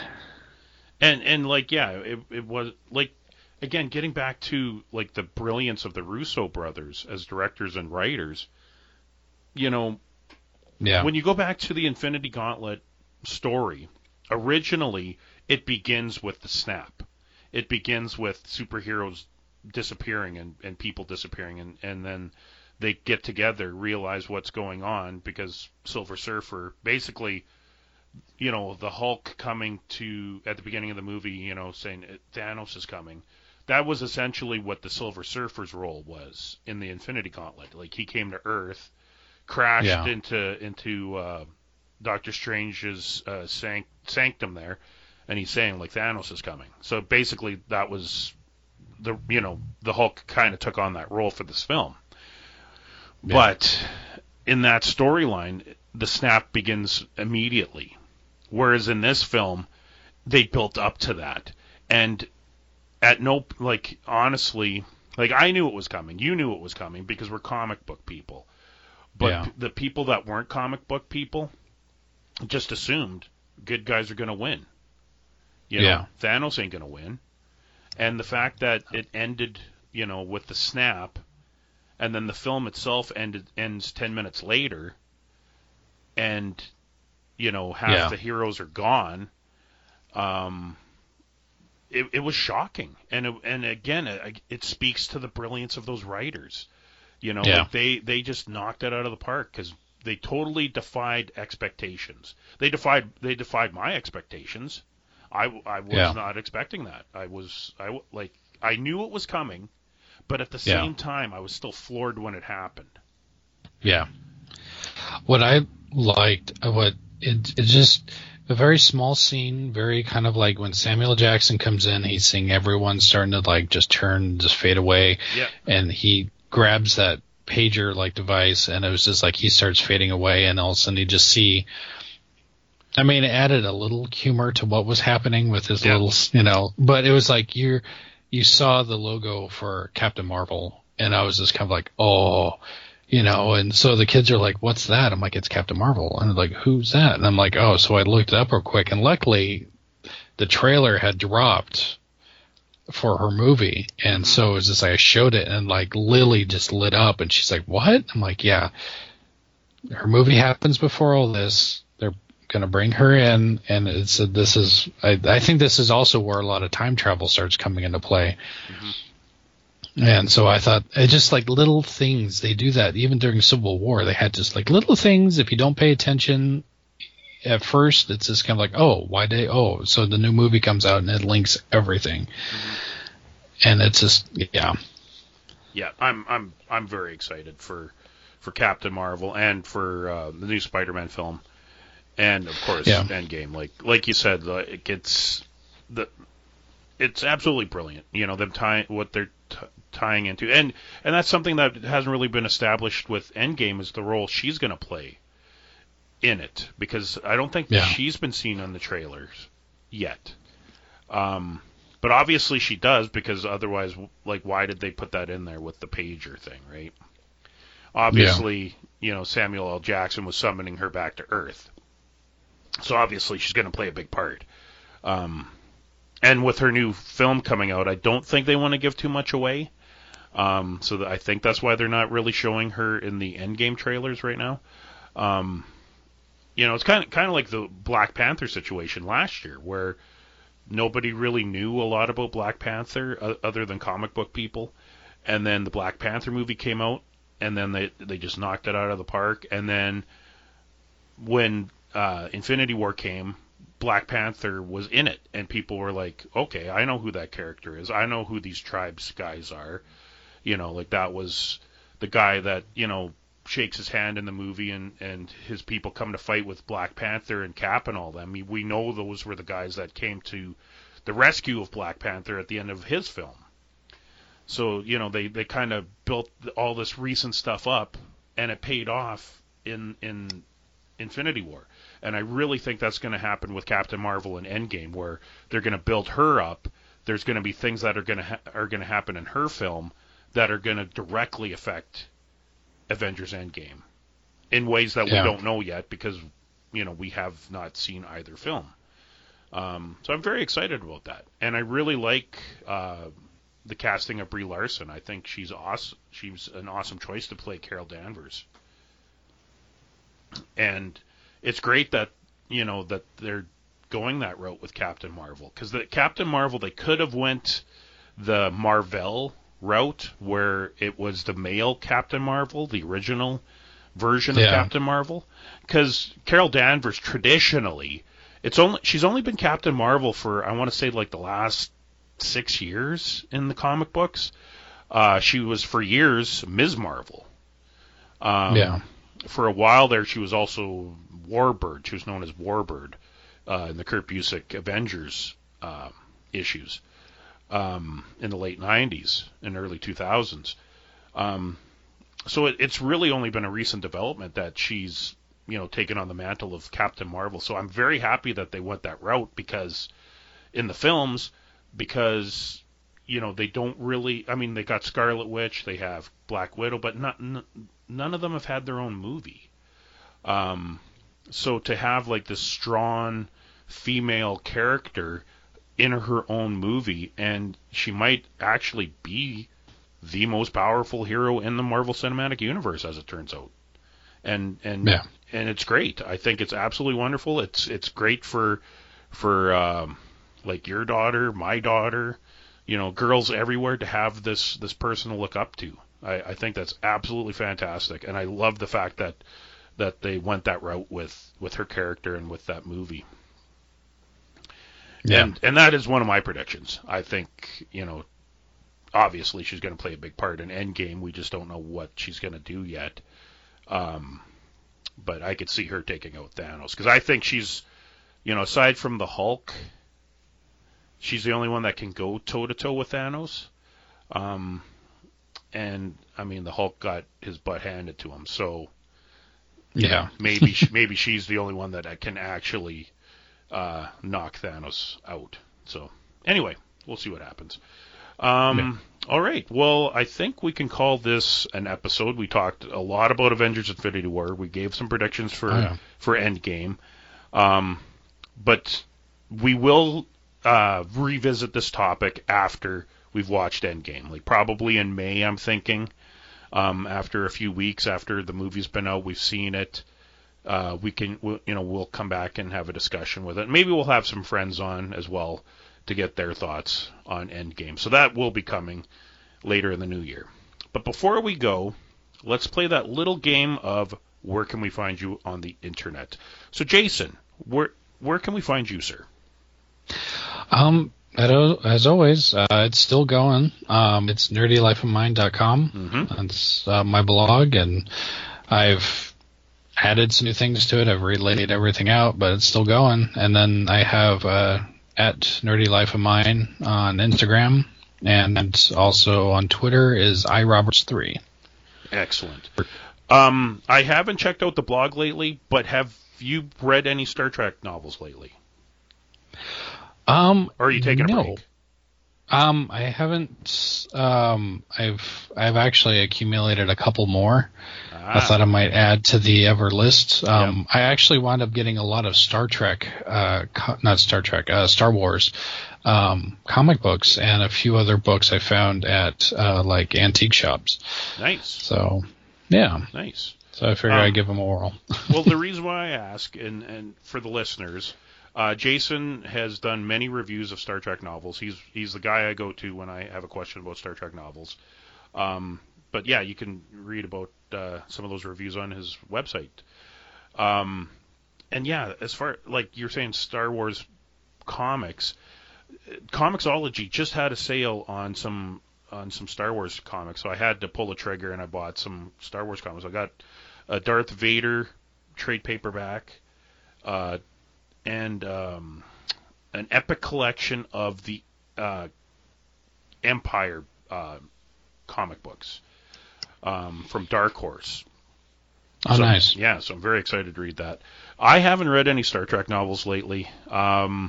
And and like yeah, it it was like again getting back to like the brilliance of the Russo brothers as directors and writers. You know, it. Yeah, when you go back to the Infinity Gauntlet story, originally it begins with the snap. It begins with superheroes disappearing and, and people disappearing, and, and then they get together, realize what's going on, because Silver Surfer, basically, you know, the Hulk coming to, at the beginning of the movie, you know, saying Thanos is coming. That was essentially what the Silver Surfer's role was in the Infinity Gauntlet. Like, he came to Earth, crashed Yeah. into into uh, Doctor Strange's uh, sanct- sanctum there, and he's saying, like, Thanos is coming. So basically, that was the, you know, the Hulk kind of took on that role for this film. Yeah. But in that storyline, the snap begins immediately. Whereas in this film, they built up to that. And at no, like, honestly, like, I knew it was coming. You knew it was coming because we're comic book people. But Yeah. p- the people that weren't comic book people just assumed good guys are going to win. You know, Yeah. Thanos ain't going to win. And the fact that it ended, you know, with the snap, and then the film itself ended ends ten minutes later, and, you know, half Yeah. the heroes are gone, um, it, it was shocking. And, it, and again, it, it speaks to the brilliance of those writers. You know, Yeah. like they, they just knocked it out of the park because they totally defied expectations. They defied they defied my expectations. I, I was Yeah. not expecting that. I was I w- like I knew it was coming, but at the Yeah. same time I was still floored when it happened. Yeah. What I liked, uh, what it, it just a very small scene, very kind of like when Samuel Jackson comes in, he's seeing everyone starting to like just turn, just fade away, Yeah. and he grabs that pager like device, and it was just like he starts fading away, and all of a sudden you just see. I mean, it added a little humor to what was happening with his Yeah. little, you know, but it was like you're, you saw the logo for Captain Marvel, and I was just kind of like, oh, you know, and so the kids are like, what's that? I'm like, it's Captain Marvel. And they're like, who's that? And I'm like, oh, so I looked it up real quick, and luckily the trailer had dropped for her movie, and so it was just like I showed it, and like Lily just lit up, and she's like, what? I'm like, yeah, her movie happens before all this. They're gonna bring her in, and it's a, this is I, I think this is also where a lot of time travel starts coming into play. Mm-hmm. And so I thought it just like little things, they do that even during Civil War. They had just like little things. If you don't pay attention at first, it's just kind of like, oh, why did oh so the new movie comes out and it links everything. Mm-hmm. And it's just yeah. Yeah, I'm I'm I'm very excited for for Captain Marvel and for uh, the new Spider-Man film, and of course Yeah. Endgame. Like like you said, like, it gets the it's absolutely brilliant. You know, them tying what they're t- tying into, and and that's something that hasn't really been established with Endgame is the role she's going to play in it, because I don't think Yeah. she's been seen on the trailers yet. Um, but obviously she does, because otherwise, like, why did they put that in there with the pager thing, right? Obviously, you know, Samuel L. Jackson was summoning her back to Earth. So obviously she's going to play a big part. Um, and with her new film coming out, I don't think they want to give too much away. Um, so that I think that's why they're not really showing her in the Endgame trailers right now. Um, you know, it's kind of kind of like the Black Panther situation last year, where nobody really knew a lot about Black Panther uh, other than comic book people. And then the Black Panther movie came out, and then they they just knocked it out of the park. And then when uh, Infinity War came, Black Panther was in it, and people were like, okay, I know who that character is. I know who these tribes guys are. You know, like that was the guy that, you know, shakes his hand in the movie, and, and his people come to fight with Black Panther and Cap and all them. I mean, we know those were the guys that came to the rescue of Black Panther at the end of his film. So, you know, they, they kind of built all this recent stuff up, and it paid off in in Infinity War. And I really think that's going to happen with Captain Marvel and Endgame, where they're going to build her up. There's going to be things that are going to ha- are going to happen in her film that are going to directly affect Avengers Endgame in ways that Yeah. we don't know yet, because, you know, we have not seen either film. Um, so I'm very excited about that, and I really like uh, the casting of Brie Larson. I think she's awesome. She's an awesome choice to play Carol Danvers, and it's great that, you know, that they're going that route with Captain Marvel, because the Captain Marvel, they could have went the Marvel route, where it was the male Captain Marvel, the original version Yeah. of Captain Marvel, because Carol Danvers traditionally, it's only she's only been Captain Marvel for, I want to say, like the last six years in the comic books. Uh, she was for years Miz Marvel. Um, Yeah. For a while there, she was also Warbird. She was known as Warbird uh, in the Kurt Busiek Avengers uh, issues. Um, in the late nineties and early two thousands. Um, so it, it's really only been a recent development that she's, you know, taken on the mantle of Captain Marvel. So I'm very happy that they went that route, because in the films, because, you know, they don't really, I mean, they got Scarlet Witch, they have Black Widow, but not, n- none of them have had their own movie. Um, so to have like this strong female character in her own movie, and she might actually be the most powerful hero in the Marvel Cinematic Universe, as it turns out. And and Yeah. and it's great. I think it's absolutely wonderful. It's it's great for for um, like your daughter, my daughter, you know, girls everywhere, to have this this person to look up to. I, I think that's absolutely fantastic, and I love the fact that that they went that route with with her character and with that movie. Yeah. And and that is one of my predictions. I think, you know, obviously she's going to play a big part in Endgame. We just don't know what she's going to do yet. Um, but I could see her taking out Thanos, because I think she's, you know, aside from the Hulk, she's the only one that can go toe to toe with Thanos. Um, and I mean, the Hulk got his butt handed to him, so Yeah. maybe she, maybe she's the only one that can actually uh, knock Thanos out. So anyway, we'll see what happens. Um, Yeah. All right. Well, I think we can call this an episode. We talked a lot about Avengers Infinity War. We gave some predictions for Oh, yeah. for Endgame. Um, but we will uh, revisit this topic after we've watched Endgame, like probably in May, I'm thinking. Um, after a few weeks, after the movie's been out, we've seen it. Uh, we can, we'll, you know, we'll come back and have a discussion with it. Maybe we'll have some friends on as well to get their thoughts on Endgame. So that will be coming later in the new year. But before we go, let's play that little game of where can we find you on the internet. So Jason, where where can we find you, sir? Um, as always, uh, it's still going. Um, it's nerdy life of mine dot com. Mm-hmm. That's uh, my blog, and I've added some new things to it. I've relaid everything out, but it's still going. And then I have uh, at Nerdy Life of Mine on Instagram, and also on Twitter is iRoberts three. Excellent. Um, I haven't checked out the blog lately, but have you read any Star Trek novels lately? Um, or are you taking no. a break? Um, I haven't. Um, I've I've actually accumulated a couple more. Ah. I thought I might add to the ever list. Um, Yep. I actually wound up getting a lot of Star Trek, uh, co- not Star Trek, uh, Star Wars, um, comic books, and a few other books I found at uh, like antique shops. Nice. So, yeah. Nice. So I figured Um, I'd give them a whirl. Well, the reason why I ask, and, and for the listeners, uh, Jason has done many reviews of Star Trek novels. He's he's the guy I go to when I have a question about Star Trek novels. Um, but yeah, you can read about uh, some of those reviews on his website. Um, and yeah, as far like you're saying, Star Wars comics, Comixology just had a sale on some on some Star Wars comics, so I had to pull the trigger and I bought some Star Wars comics. I got a Darth Vader trade paperback, uh, and um, an epic collection of the uh, Empire uh, comic books um, from Dark Horse. Oh, So, nice. Yeah, so I'm very excited to read that. I haven't read any Star Trek novels lately. Um,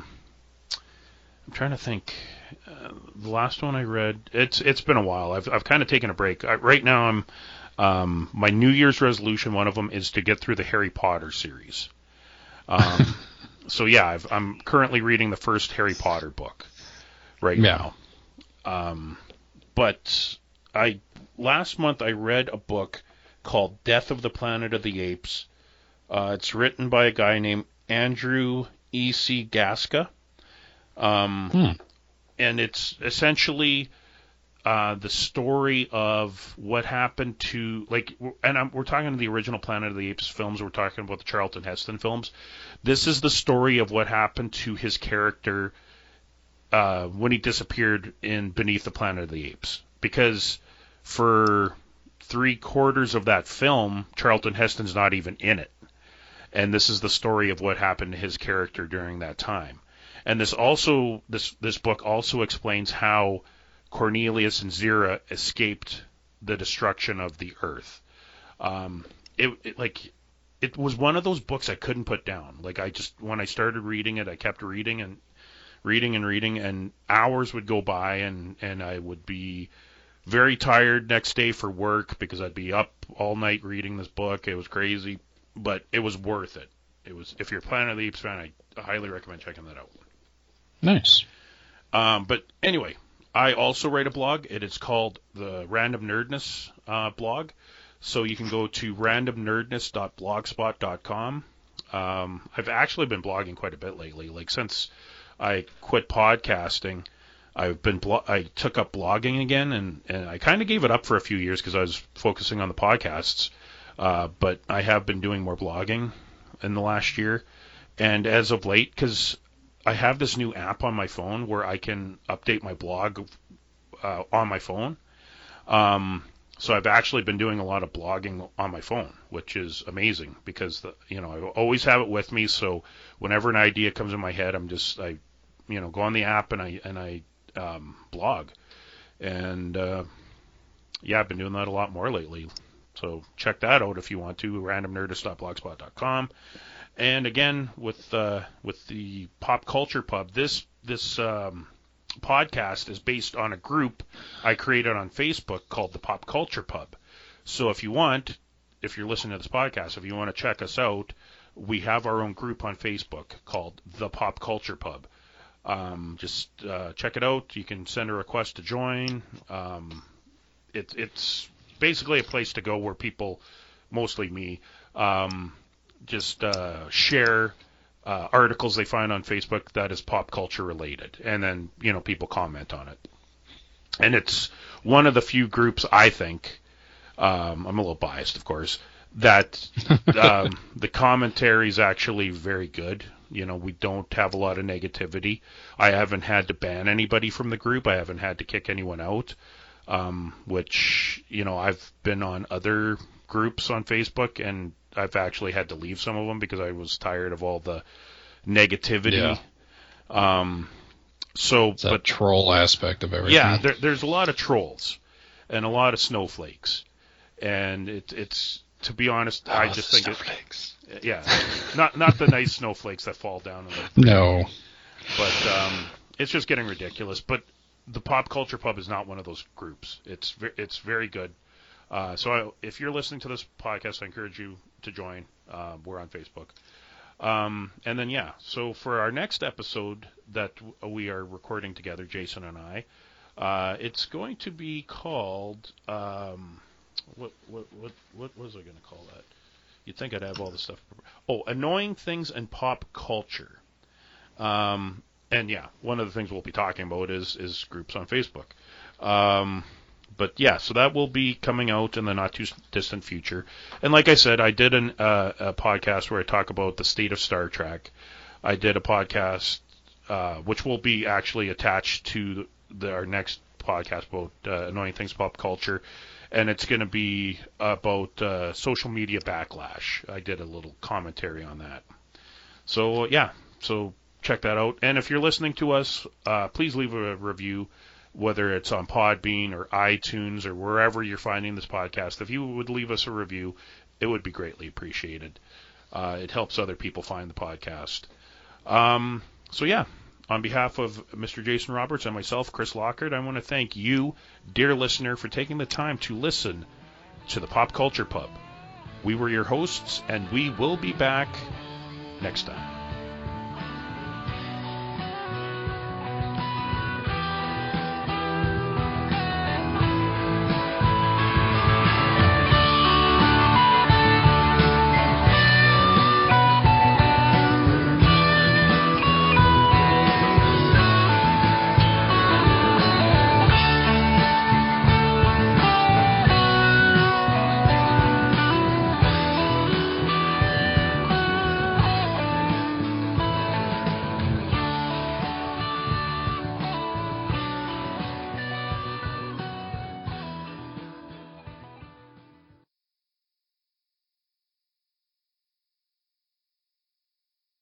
I'm trying to think. Uh, the last one I read, it's it's been a while. I've I've kind of taken a break. I, right now, I'm um, my New Year's resolution. One of them is to get through the Harry Potter series. Um, so yeah, I've, I'm currently reading the first Harry Potter book right Yeah. now. Um, but I last month I read a book called Death of the Planet of the Apes. Uh, it's written by a guy named Andrew E C Gasca. Um, Hmm. And it's essentially uh, the story of what happened to, like, and I'm, we're talking the original Planet of the Apes films, we're talking about the Charlton Heston films. This is the story of what happened to his character uh, when he disappeared in Beneath the Planet of the Apes. Because for three quarters of that film, Charlton Heston's not even in it. And this is the story of what happened to his character during that time. And this also, this this book also explains how Cornelius and Zira escaped the destruction of the Earth. Um, it, it like it was one of those books I couldn't put down. Like I just when I started reading it, I kept reading and reading and reading, and hours would go by, and and I would be very tired next day for work because I'd be up all night reading this book. It was crazy, but it was worth it. It was if you're a Planet of the Apes fan, I highly recommend checking that out. Nice. Um, but anyway, I also write a blog. It is called the Random Nerdness uh, blog. So you can go to random nerdness dot blogspot dot com. Um, I've actually been blogging quite a bit lately. Like since I quit podcasting, I've been blo- I took up blogging again, and, and I kind of gave it up for a few years because I was focusing on the podcasts. Uh, but I have been doing more blogging in the last year, and as of late, because I have this new app on my phone where I can update my blog uh, on my phone. Um, so I've actually been doing a lot of blogging on my phone, which is amazing because the, you know I always have it with me. So whenever an idea comes in my head, I'm just I you know go on the app and I and I um, blog, and uh, yeah, I've been doing that a lot more lately. So check that out if you want to. random nerdist dot blogspot dot com. And again, with uh, with the Pop Culture Pub, this this um, podcast is based on a group I created on Facebook called the Pop Culture Pub. So if you want, if you're listening to this podcast, if you want to check us out, we have our own group on Facebook called the Pop Culture Pub. Um, just uh, check it out. You can send a request to join. Um, it, it's basically a place to go where people, mostly me, um, just uh, share uh, articles they find on Facebook that is pop culture related, and then you know people comment on it. And it's one of the few groups I think, um, I'm a little biased, of course, that um, the commentary is actually very good. You know, we don't have a lot of negativity. I haven't had to ban anybody from the group. I haven't had to kick anyone out, um, which you know I've been on other groups on Facebook and I've actually had to leave some of them because I was tired of all the negativity. Yeah. Um, so, It's that but troll aspect of everything. yeah, there, there's a lot of trolls and a lot of snowflakes, and it, it's to be honest, Oh, I just think snowflakes. it, yeah, not not the nice snowflakes that fall down on the No. but um, it's just getting ridiculous. But the Pop Culture Pub is not one of those groups. It's ve- it's very good. Uh, so I, if you're listening to this podcast, I encourage you to join. Uh, we're on Facebook. Um, and then yeah, so for our next episode that w- we are recording together, Jason and I, uh, it's going to be called um, what what what what was I going to call that? You'd think I'd have all this stuff. Oh, annoying things in pop culture. Um, and yeah, one of the things we'll be talking about is is groups on Facebook. Um, but yeah, so that will be coming out in the not too distant future. And like I said, I did an, uh, a podcast where I talk about the state of Star Trek. I did a podcast uh, which will be actually attached to the, our next podcast about uh, annoying things pop culture, and it's going to be about uh, social media backlash. I did a little commentary on that. So yeah, so check that out. And if you're listening to us, uh, please leave a review, whether it's on Podbean or iTunes or wherever you're finding this podcast. If you would leave us a review, it would be greatly appreciated. Uh, it helps other people find the podcast. Um, so yeah, on behalf of Mister Jason Roberts and myself, Chris Lockhart, I want to thank you, dear listener, for taking the time to listen to the Pop Culture Pub. We were your hosts, and we will be back next time.